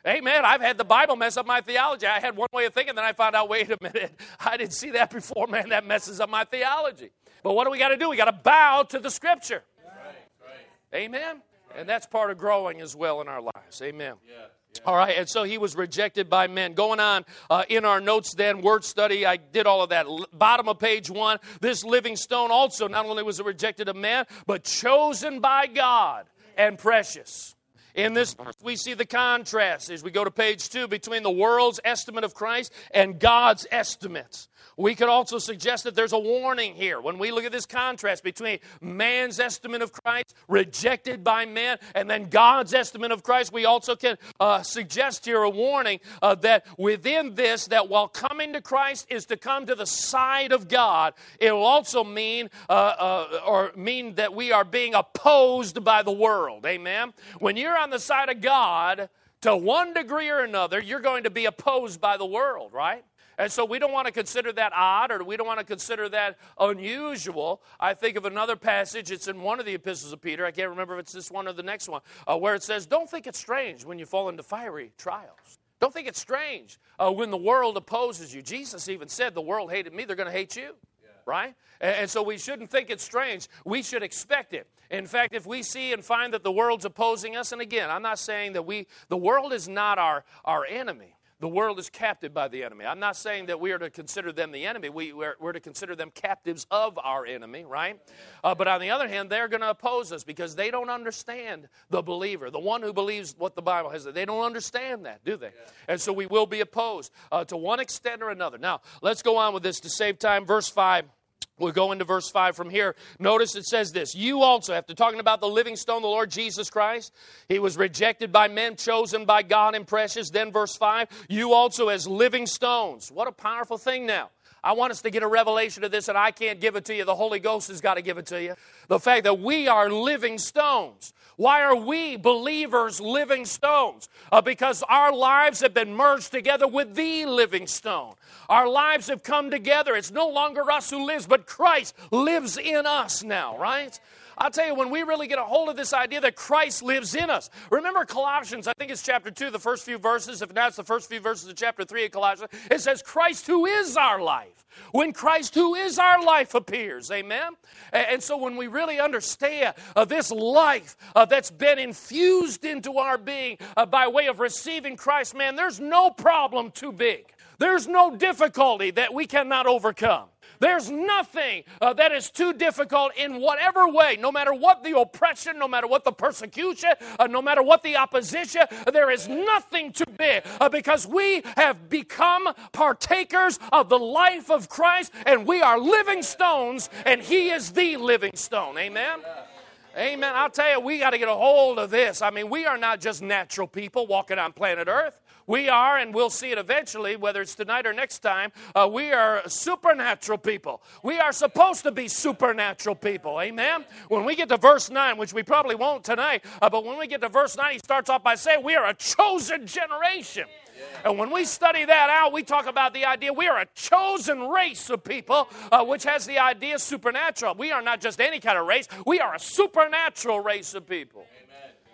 Amen. I've had the Bible mess up my theology. I had one way of thinking, then I found out, wait a minute, I didn't see that before. Man, that messes up my theology. But what do we got to do? We got to bow to the Scripture. Right, right. Amen. Right. And that's part of growing as well in our lives. Amen. Yeah. Yeah. All right, and so he was rejected by men. Going on uh, in our notes then, word study, I did all of that. L- bottom of page one, this living stone also not only was rejected of man, but chosen by God and precious. In this, we see the contrast as we go to page two between the world's estimate of Christ and God's estimate. We could also suggest that there's a warning here. When we look at this contrast between man's estimate of Christ, rejected by men, and then God's estimate of Christ, we also can uh, suggest here a warning uh, that within this, that while coming to Christ is to come to the side of God, it will also mean uh, uh, or mean that we are being opposed by the world. Amen? When you're on the side of God, to one degree or another, you're going to be opposed by the world, right? And so we don't want to consider that odd, or we don't want to consider that unusual. I think of another passage. It's in one of the epistles of Peter. I can't remember if it's this one or the next one, uh, where it says, don't think it's strange when you fall into fiery trials. Don't think it's strange uh, when the world opposes you. Jesus even said, the world hated me, they're going to hate you. Yeah. Right? And, and so we shouldn't think it's strange. We should expect it. In fact, if we see and find that the world's opposing us, and again, I'm not saying that we, the world is not our, our enemy. The world is captive by the enemy. I'm not saying that we are to consider them the enemy. We, we're, we're to consider them captives of our enemy, right? Uh, but on the other hand, they're going to oppose us because they don't understand the believer, the one who believes what the Bible has. They don't understand that, do they? Yeah. And so we will be opposed uh, to one extent or another. Now, let's go on with this to save time. Verse five. We'll go into verse five from here. Notice it says this. You also, after talking about the living stone, the Lord Jesus Christ, he was rejected by men, chosen by God and precious. Then verse five, you also as living stones. What a powerful thing now. I want us to get a revelation of this, and I can't give it to you. The Holy Ghost has got to give it to you. The fact that we are living stones. Why are we believers living stones? Uh, because our lives have been merged together with the living stone. Our lives have come together. It's no longer us who lives, but Christ lives in us now, right? I'll tell you, when we really get a hold of this idea that Christ lives in us. Remember Colossians, I think it's chapter two, the first few verses. If not, it's the first few verses of chapter three of Colossians. It says, Christ who is our life. When Christ who is our life appears, amen? And so when we really understand uh, this life uh, that's been infused into our being uh, by way of receiving Christ, man, there's no problem too big. There's no difficulty that we cannot overcome. There's nothing uh, that is too difficult in whatever way, no matter what the oppression, no matter what the persecution, uh, no matter what the opposition, there is nothing too big uh, because we have become partakers of the life of Christ, and we are living stones, and He is the living stone. Amen? Amen. I'll tell you, we got to get a hold of this. I mean, we are not just natural people walking on planet Earth. We are, and we'll see it eventually, whether it's tonight or next time, uh, we are supernatural people. We are supposed to be supernatural people, amen? When we get to verse nine, which we probably won't tonight, uh, but when we get to verse nine, he starts off by saying we are a chosen generation. Yeah. And when we study that out, we talk about the idea we are a chosen race of people, uh, which has the idea supernatural. We are not just any kind of race. We are a supernatural race of people. Amen.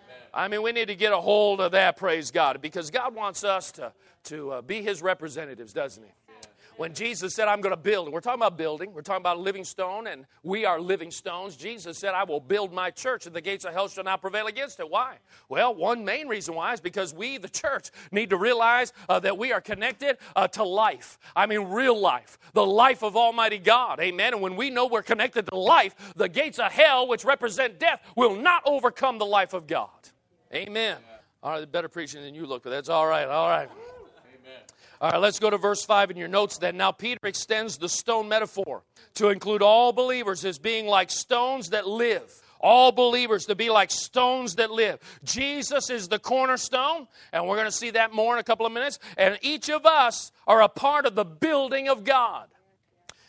I mean, we need to get a hold of that, praise God, because God wants us to, to uh, be His representatives, doesn't He? When Jesus said, I'm going to build, and we're talking about building, we're talking about a living stone, and we are living stones. Jesus said, I will build my church, and the gates of hell shall not prevail against it. Why? Well, one main reason why is because we, the church, need to realize uh, that we are connected uh, to life. I mean, real life, the life of Almighty God. Amen. And when we know we're connected to life, the gates of hell, which represent death, will not overcome the life of God. Amen. All right, better preaching than you look, but that's all right. All right. Amen. All right, let's go to verse five in your notes then. Now, Peter extends the stone metaphor to include all believers as being like stones that live. All believers to be like stones that live. Jesus is the cornerstone, and we're going to see that more in a couple of minutes. And each of us are a part of the building of God.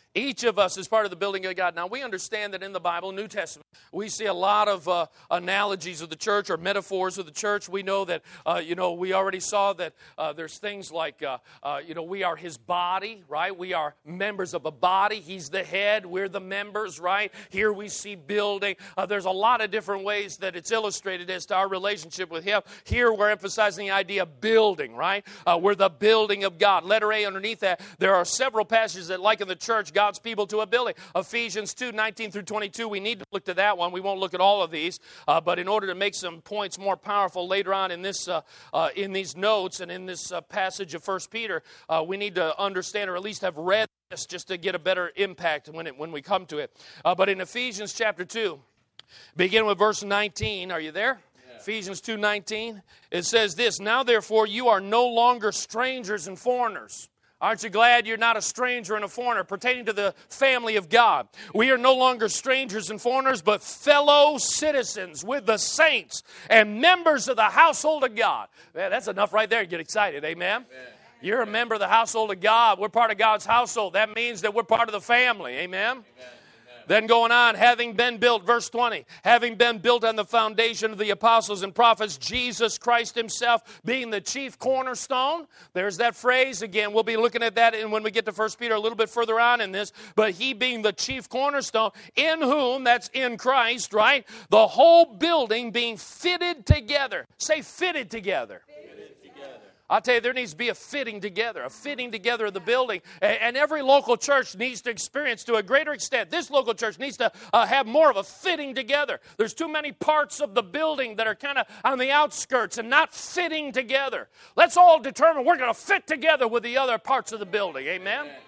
Each of us is part of the building of God. Now, we understand that in the Bible, New Testament, we see a lot of uh, analogies of the church or metaphors of the church. We know that, uh, you know, we already saw that uh, there's things like, uh, uh, you know, we are His body, right? We are members of a body. He's the head. We're the members, right? Here we see building. Uh, there's a lot of different ways that it's illustrated as to our relationship with Him. Here we're emphasizing the idea of building, right? Uh, we're the building of God. Letter A underneath that, there are several passages that liken the church, God's people, to a building. Ephesians two, nineteen through twenty-two, we need to look to that one. We won't look at all of these, uh, but in order to make some points more powerful later on in this, uh, uh, in these notes and in this uh, passage of First Peter, uh, we need to understand or at least have read this just to get a better impact when it, when we come to it. Uh, but in Ephesians chapter two, begin with verse nineteen. Are you there? Yeah. Ephesians two nineteen. It says this, "Now therefore you are no longer strangers and foreigners." Aren't you glad you're not a stranger and a foreigner pertaining to the family of God? We are no longer strangers and foreigners, but fellow citizens with the saints and members of the household of God. Man, that's enough right there to get excited. Amen? Amen. You're a member of the household of God. We're part of God's household. That means that we're part of the family. Amen? Amen. Then going on, having been built, verse twenty, having been built on the foundation of the apostles and prophets, Jesus Christ Himself being the chief cornerstone. There's that phrase again. We'll be looking at that when we get to First Peter a little bit further on in this. But He being the chief cornerstone, in whom, that's in Christ, right? The whole building being fitted together. Say fitted together. I'll tell you, there needs to be a fitting together, a fitting together of the building. And every local church needs to experience to a greater extent. This local church needs to uh, have more of a fitting together. There's too many parts of the building that are kind of on the outskirts and not fitting together. Let's all determine we're going to fit together with the other parts of the building. Amen? Amen.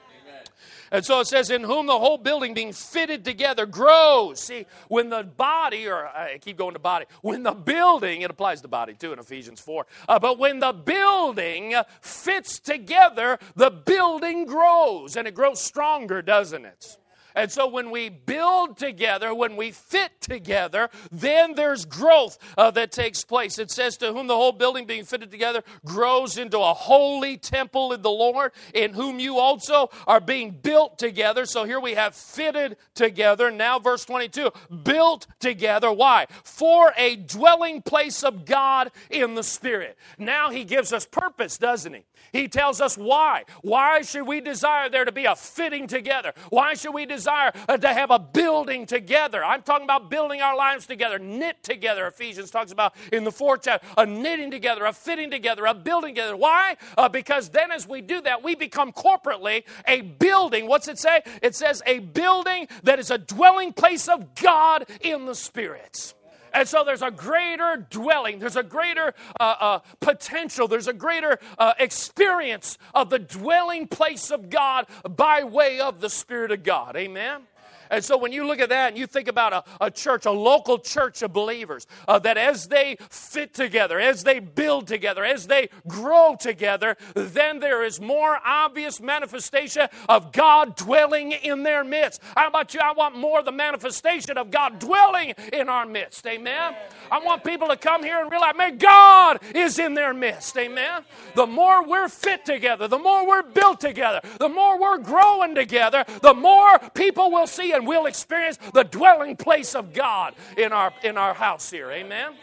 And so it says, in whom the whole building being fitted together grows. See, when the body, or I keep going to body, when the building, it applies to body too in Ephesians four, uh, but when the building fits together, the building grows. And it grows stronger, doesn't it? And so when we build together, when we fit together, then there's growth uh, that takes place. It says, to whom the whole building being fitted together grows into a holy temple in the Lord, in whom you also are being built together. So here we have fitted together. Now verse twenty-two, built together. Why? For a dwelling place of God in the Spirit. Now He gives us purpose, doesn't He? He tells us why. Why should we desire there to be a fitting together? Why should we desire uh, to have a building together? I'm talking about building our lives together, knit together. Ephesians talks about in the fourth chapter, a knitting together, a fitting together, a building together. Why? Uh, because then as we do that, we become corporately a building. What's it say? It says a building that is a dwelling place of God in the Spirit. And so there's a greater dwelling, there's a greater uh, uh, potential, there's a greater uh, experience of the dwelling place of God by way of the Spirit of God. Amen? And so when you look at that and you think about a, a church, a local church of believers, uh, that as they fit together, as they build together, as they grow together, then there is more obvious manifestation of God dwelling in their midst. How about you? I want more of the manifestation of God dwelling in our midst. Amen? I want people to come here and realize, man, God is in their midst. Amen? The more we're fit together, the more we're built together, the more we're growing together, the more people will see and we'll experience the dwelling place of God in our in our house here. Amen?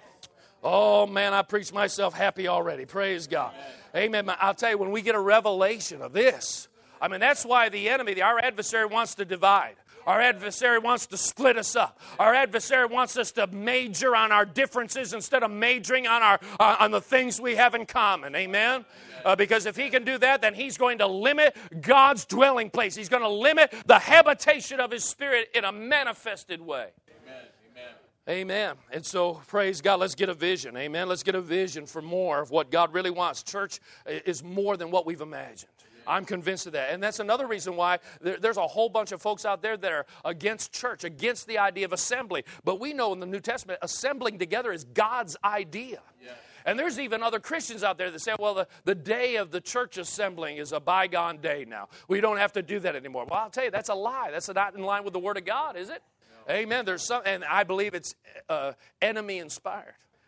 Oh, man, I preach myself happy already. Praise God. Amen. I'll tell you, when we get a revelation of this, I mean, that's why the enemy, our adversary, wants to divide. Our adversary wants to split us up. Our adversary wants us to major on our differences instead of majoring on our uh, on the things we have in common. Amen? Uh, because if he can do that, then he's going to limit God's dwelling place. He's going to limit the habitation of His Spirit in a manifested way. Amen. Amen. Amen. And so, praise God, let's get a vision. Amen. Let's get a vision for more of what God really wants. Church is more than what we've imagined. I'm convinced of that. And that's another reason why there, there's a whole bunch of folks out there that are against church, against the idea of assembly. But we know in the New Testament, assembling together is God's idea. Yeah. And there's even other Christians out there that say, well, the, the day of the church assembling is a bygone day now. We don't have to do that anymore. Well, I'll tell you, that's a lie. That's not in line with the Word of God, is it? No. Amen. There's some, and I believe it's uh, enemy inspired.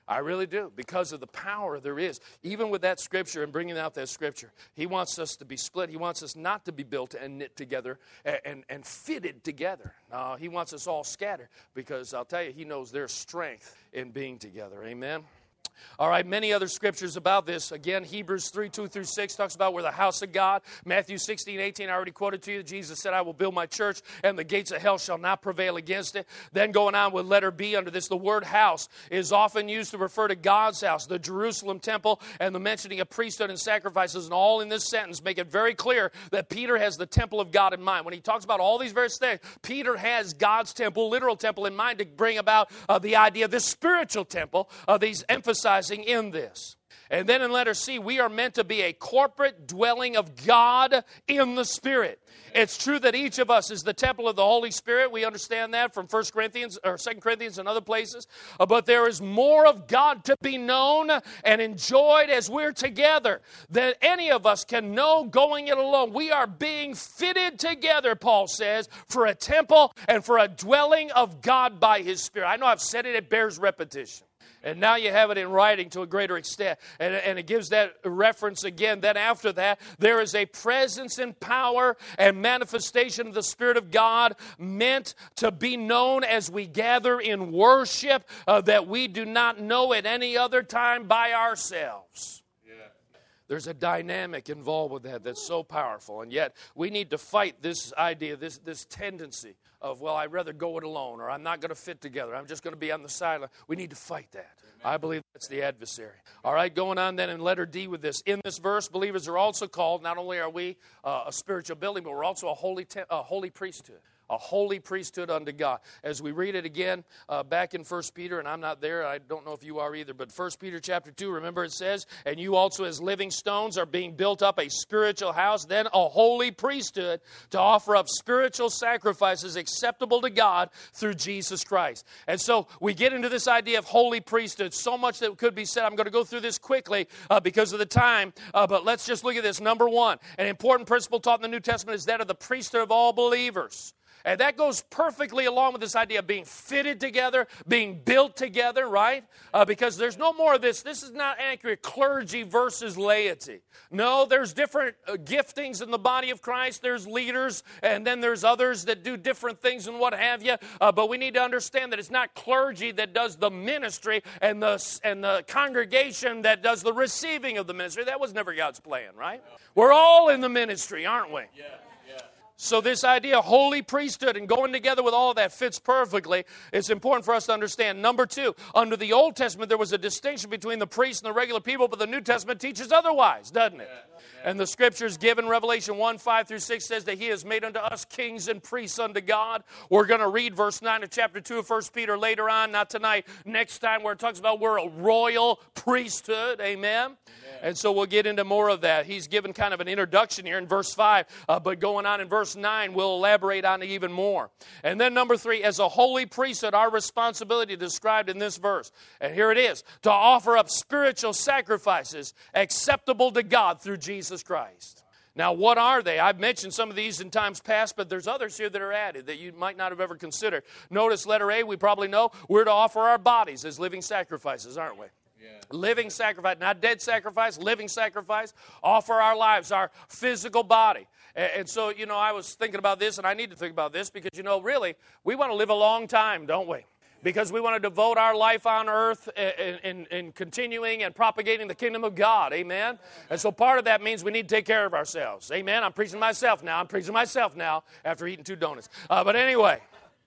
I really do, because of the power there is. Even with that scripture and bringing out that scripture, he wants us to be split. He wants us not to be built and knit together and, and, and fitted together. No, he wants us all scattered, because I'll tell you, he knows there's strength in being together. Amen. All right, many other scriptures about this. Again, Hebrews three, two through six talks about we're the house of God. Matthew sixteen, eighteen, I already quoted to you. Jesus said, I will build my church, and the gates of hell shall not prevail against it. Then going on with letter B under this, the word house is often used to refer to God's house, the Jerusalem temple, and the mentioning of priesthood and sacrifices, and all in this sentence make it very clear that Peter has the temple of God in mind. When he talks about all these various things, Peter has God's temple, literal temple in mind to bring about uh, the idea of this spiritual temple, uh, these emphasizing in this. And then in letter C, we are meant to be a corporate dwelling of God in the Spirit. It's true that each of us is the temple of the Holy Spirit. We understand that from First Corinthians or Second Corinthians and other places. Uh, but there is more of God to be known and enjoyed as we're together than any of us can know going it alone. We are being fitted together, Paul says, for a temple and for a dwelling of God by His Spirit. I know I've said it, it bears repetition. And now you have it in writing to a greater extent. And, and it gives that reference again. Then after that, there is a presence and power and manifestation of the Spirit of God meant to be known as we gather in worship uh, that we do not know at any other time by ourselves. There's a dynamic involved with that that's so powerful. And yet we need to fight this idea, this, this tendency of, well, I'd rather go it alone, or I'm not going to fit together. I'm just going to be on the sideline. We need to fight that. Amen. I believe that's the adversary. All right, going on then in letter D with this. In this verse, believers are also called, not only are we uh, a spiritual building, but we're also a holy, te- a holy priesthood. A holy priesthood unto God. As we read it again uh, back in First Peter, and I'm not there, I don't know if you are either, but First Peter chapter two, remember it says, and you also as living stones are being built up a spiritual house, then a holy priesthood to offer up spiritual sacrifices acceptable to God through Jesus Christ. And so we get into this idea of holy priesthood. So much that could be said. I'm going to go through this quickly uh, because of the time, uh, but let's just look at this. Number one, an important principle taught in the New Testament is that of the priesthood of all believers. And that goes perfectly along with this idea of being fitted together, being built together, right? Uh, because there's no more of this. This is not accurate clergy versus laity. No, there's different uh, giftings in the body of Christ. There's leaders, and then there's others that do different things and what have you. Uh, but we need to understand that it's not clergy that does the ministry and the, and the congregation that does the receiving of the ministry. That was never God's plan, right? We're all in the ministry, aren't we? Yeah. So this idea of holy priesthood and going together with all of that fits perfectly. It's important for us to understand. Number two, under the Old Testament, there was a distinction between the priests and the regular people, but the New Testament teaches otherwise, doesn't it? Yeah. Yeah. And the scriptures given, Revelation one, five through six, says that He has made unto us kings and priests unto God. We're going to read verse nine of chapter two of First Peter later on, not tonight, next time, where it talks about we're a royal priesthood. Amen? Amen. And so we'll get into more of that. He's given kind of an introduction here in verse five, uh, but going on in verse nine, we'll elaborate on it even more. And then number three, as a holy priesthood, our responsibility described in this verse. And here it is, to offer up spiritual sacrifices acceptable to God through Jesus Christ. Now, what are they? I've mentioned some of these in times past, but there's others here that are added that you might not have ever considered. Notice letter A, we probably know, we're to offer our bodies as living sacrifices, aren't we? Yeah. Living sacrifice, not dead sacrifice, living sacrifice. Offer our lives, our physical body. And, and so, you know, I was thinking about this, and I need to think about this because, you know, really, we want to live a long time, don't we? Because we want to devote our life on earth in, in, in continuing and propagating the kingdom of God. Amen? And so part of that means we need to take care of ourselves. Amen? I'm preaching to myself now. I'm preaching to myself now after eating two donuts. Uh, but anyway,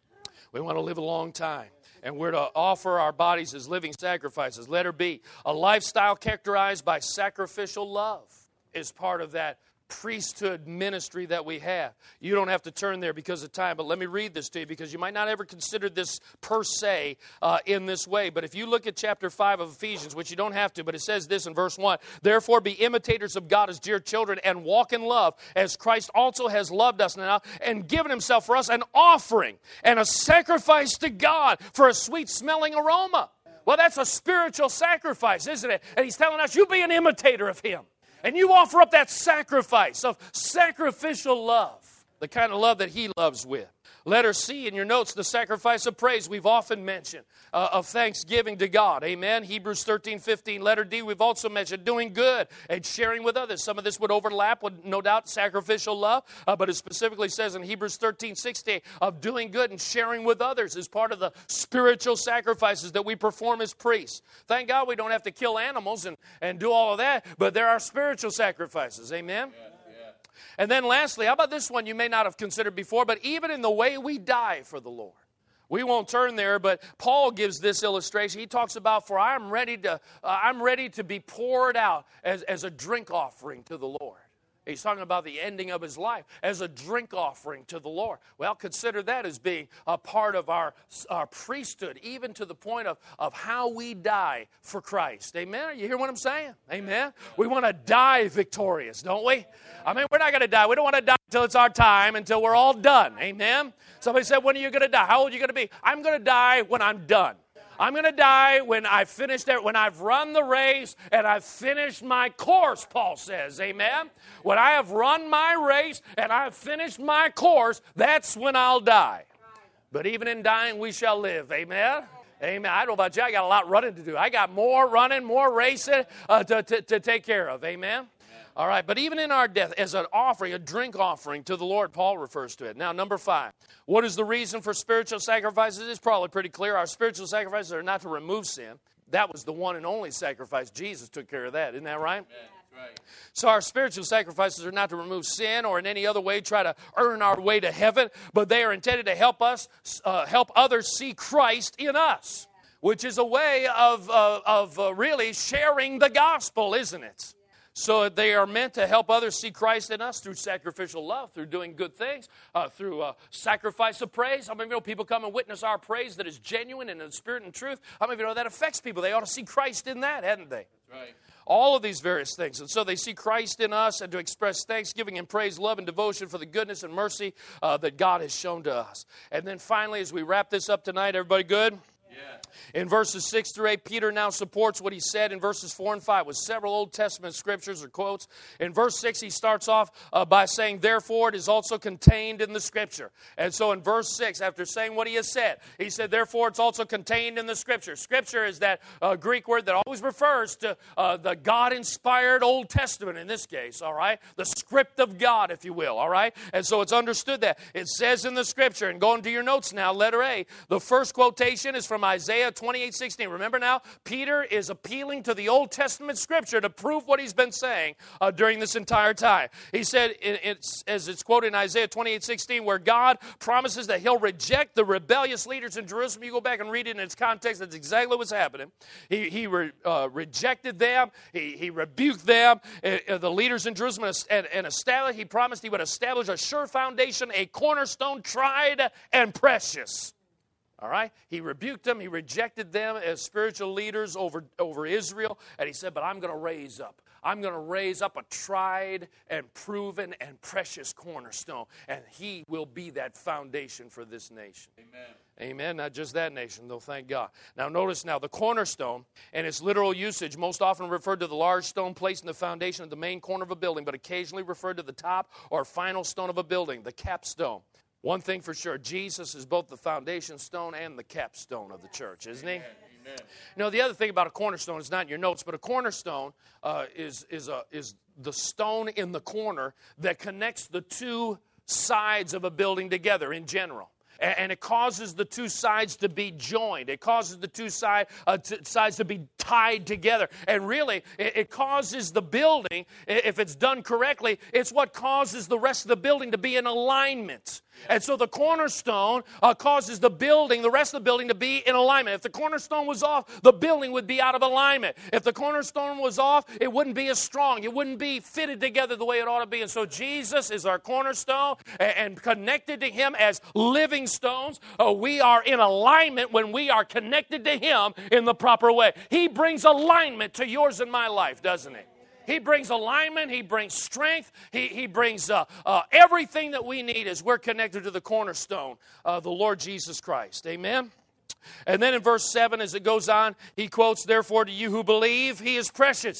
we want to live a long time. And we're to offer our bodies as living sacrifices. Letter B, a lifestyle characterized by sacrificial love is part of that priesthood ministry that we have. You don't have to turn there because of time, but let me read this to you because you might not ever consider this per se uh, in this way. But if you look at chapter five of Ephesians, which you don't have to, but it says this in verse one, therefore be imitators of God as dear children and walk in love as Christ also has loved us now and given Himself for us an offering and a sacrifice to God for a sweet smelling aroma. Well, that's a spiritual sacrifice, isn't it? And He's telling us, you be an imitator of Him. And you offer up that sacrifice of sacrificial love, the kind of love that He loves with. Letter C in your notes, the sacrifice of praise we've often mentioned, uh, of thanksgiving to God. Amen. Hebrews thirteen fifteen. Letter D, we've also mentioned doing good and sharing with others. Some of this would overlap with, no doubt, sacrificial love, uh, but it specifically says in Hebrews thirteen sixteen of doing good and sharing with others is part of the spiritual sacrifices that we perform as priests. Thank God we don't have to kill animals and, and do all of that, but there are spiritual sacrifices. Amen. Yeah. And then lastly, how about this one you may not have considered before, but even in the way we die for the Lord. We won't turn there, but Paul gives this illustration. He talks about, for I'm ready to, uh, I'm ready to be poured out as, as a drink offering to the Lord. He's talking about the ending of his life as a drink offering to the Lord. Well, consider that as being a part of our, our priesthood, even to the point of, of how we die for Christ. Amen? You hear what I'm saying? Amen? We want to die victorious, don't we? I mean, we're not going to die. We don't want to die until it's our time, until we're all done. Amen? Somebody said, when are you going to die? How old are you going to be? I'm going to die when I'm done. I'm going to die when I've finished it, when I've run the race and I've finished my course, Paul says. Amen? When I have run my race and I've finished my course, that's when I'll die. But even in dying, we shall live. Amen? Amen. I don't know about you. I got a lot running to do. I got more running, more racing uh, to, to, to take care of. Amen? All right, but even in our death, as an offering, a drink offering to the Lord, Paul refers to it. Now, number five, what is the reason for spiritual sacrifices? It's probably pretty clear. Our spiritual sacrifices are not to remove sin. That was the one and only sacrifice. Jesus took care of that. Isn't that right? Yeah, that's right. So our spiritual sacrifices are not to remove sin or in any other way try to earn our way to heaven, but they are intended to help us, uh, help others see Christ in us, which is a way of, uh, of uh, really sharing the gospel, isn't it? So they are meant to help others see Christ in us through sacrificial love, through doing good things, uh, through uh, sacrifice of praise. How many of you know people come and witness our praise that is genuine and in spirit and truth? How many of you know that affects people? They ought to see Christ in that, hadn't they? That's right. All of these various things. And so they see Christ in us and to express thanksgiving and praise, love, and devotion for the goodness and mercy uh, that God has shown to us. And then finally, as we wrap this up tonight, everybody good? Yeah. In verses six through eight, Peter now supports what he said in verses four and five with several Old Testament scriptures or quotes. In verse six, he starts off uh, by saying, therefore, it is also contained in the scripture. And so in verse six, after saying what he has said, he said, therefore, it's also contained in the scripture. Scripture is that uh, Greek word that always refers to uh, the God-inspired Old Testament in this case, all right? The script of God, if you will, all right? And so it's understood that. It says in the scripture, and going to your notes now, letter A, the first quotation is from Isaiah twenty-eight sixteen. Remember now, Peter is appealing to the Old Testament scripture to prove what he's been saying uh, during this entire time. He said, it, it's, as it's quoted in Isaiah twenty-eight sixteen, where God promises that he'll reject the rebellious leaders in Jerusalem. You go back and read it in its context, that's exactly what's happening. He, he re, uh, rejected them. He, he rebuked them, uh, the leaders in Jerusalem, and, and established, he promised he would establish a sure foundation, a cornerstone tried and precious. All right? He rebuked them. He rejected them as spiritual leaders over, over Israel. And he said, but I'm going to raise up. I'm going to raise up a tried and proven and precious cornerstone. And he will be that foundation for this nation. Amen. Amen. Not just that nation, though, thank God. Now, notice now, the cornerstone and its literal usage most often referred to the large stone placed in the foundation of the main corner of a building, but occasionally referred to the top or final stone of a building, the capstone. One thing for sure, Jesus is both the foundation stone and the capstone of the church, isn't he? Amen. Amen. You know, the other thing about a cornerstone is not in your notes, but a cornerstone uh, is, is, a, is the stone in the corner that connects the two sides of a building together in general. And it causes the two sides to be joined. It causes the two side, uh, t- sides to be tied together. And really, it, it causes the building, if it's done correctly, it's what causes the rest of the building to be in alignment. And so the cornerstone uh, causes the building, the rest of the building, to be in alignment. If the cornerstone was off, the building would be out of alignment. If the cornerstone was off, it wouldn't be as strong. It wouldn't be fitted together the way it ought to be. And so Jesus is our cornerstone, and, and connected to him as living stones, uh, we are in alignment when we are connected to him in the proper way. He brings alignment to yours and my life, doesn't he? He brings alignment. He brings strength. He, he brings uh, uh, everything that we need as we're connected to the cornerstone, uh, the Lord Jesus Christ. Amen? And then in verse seven, as it goes on, he quotes, therefore to you who believe, he is precious.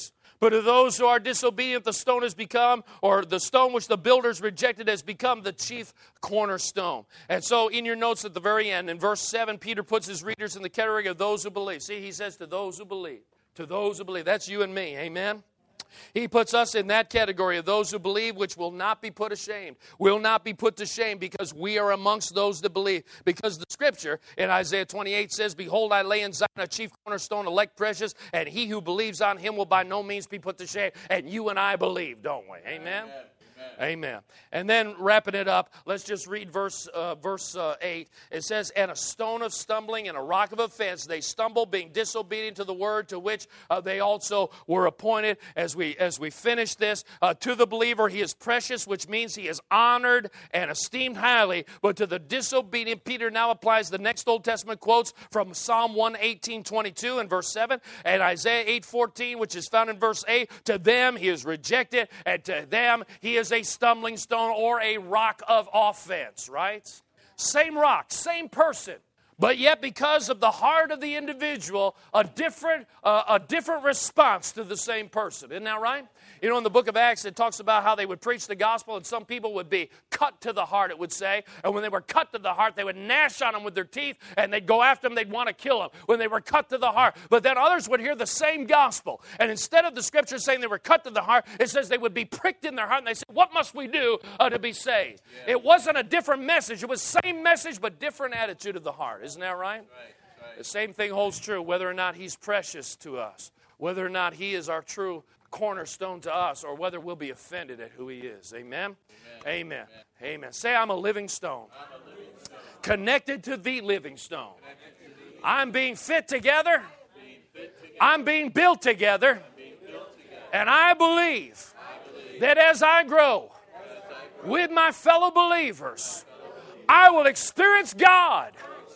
But to those who are disobedient, the stone has become, or the stone which the builders rejected has become the chief cornerstone. And so in your notes at the very end, in verse seven, Peter puts his readers in the category of those who believe. See, he says to those who believe. To those who believe. That's you and me. Amen? He puts us in that category of those who believe, which will not be put ashamed. Will not be put to shame because we are amongst those that believe. Because the scripture in Isaiah twenty-eight says, behold, I lay in Zion a chief cornerstone, elect precious, and he who believes on him will by no means be put to shame. And you and I believe, don't we? Amen? Amen. Amen. And then wrapping it up, let's just read verse uh, verse uh, eight. It says, and a stone of stumbling and a rock of offense, they stumble, being disobedient to the word to which uh, they also were appointed. As we as we finish this, uh, to the believer he is precious, which means he is honored and esteemed highly. But to the disobedient, Peter now applies the next Old Testament quotes from Psalm one eighteen twenty-two and verse seven, and Isaiah eight fourteen, which is found in verse eight. To them he is rejected, and to them he is a stumbling stone or a rock of offense, right? Same rock, same person. But yet because of the heart of the individual, a different, uh, a different response to the same person. Isn't that right? You know, in the book of Acts, it talks about how they would preach the gospel, and some people would be cut to the heart, it would say. And when they were cut to the heart, they would gnash on them with their teeth, and they'd go after them, they'd want to kill them when they were cut to the heart. But then others would hear the same gospel. And instead of the scripture saying they were cut to the heart, it says they would be pricked in their heart, and they said, what must we do uh, to be saved? Yeah. It wasn't a different message. It was same message, but different attitude of the heart. Isn't that right? Right, right. The same thing holds true whether or not he's precious to us, whether or not he is our true cornerstone to us, or whether we'll be offended at who he is. Amen? Amen. Amen. Amen. Amen. Say, I'm a living stone. I'm a living stone. Connected to the living stone. The I'm being fit together. Being fit together. I'm being built together. Being built together. And I believe, I believe that as I grow, as I grow with my fellow believers, I will experience God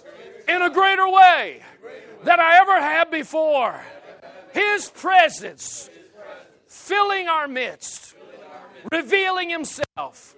in a greater way than I ever have before. His presence filling our midst, revealing himself.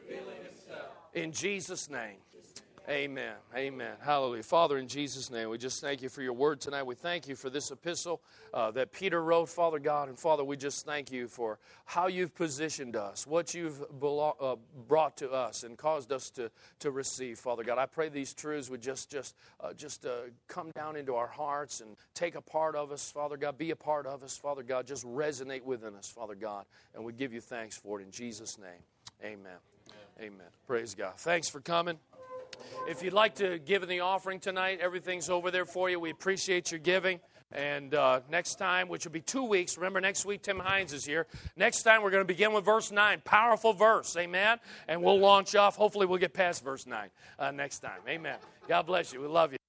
In Jesus' name, amen. Amen. Hallelujah. Father, in Jesus' name, we just thank you for your word tonight. We thank you for this epistle uh, that Peter wrote, Father God. And Father, we just thank you for how you've positioned us, what you've belo- uh, brought to us and caused us to, to receive, Father God. I pray these truths would just, just, uh, just uh, come down into our hearts and take a part of us, Father God. Be a part of us, Father God. Just resonate within us, Father God. And we give you thanks for it in Jesus' name. Amen. Amen. Amen. Praise God. Thanks for coming. If you'd like to give in the offering tonight, everything's over there for you. We appreciate your giving. And uh, next time, which will be two weeks, remember next week Tim Hines is here. Next time we're going to begin with verse nine. Powerful verse, amen? And we'll launch off. Hopefully we'll get past verse nine uh, next time. Amen. God bless you. We love you.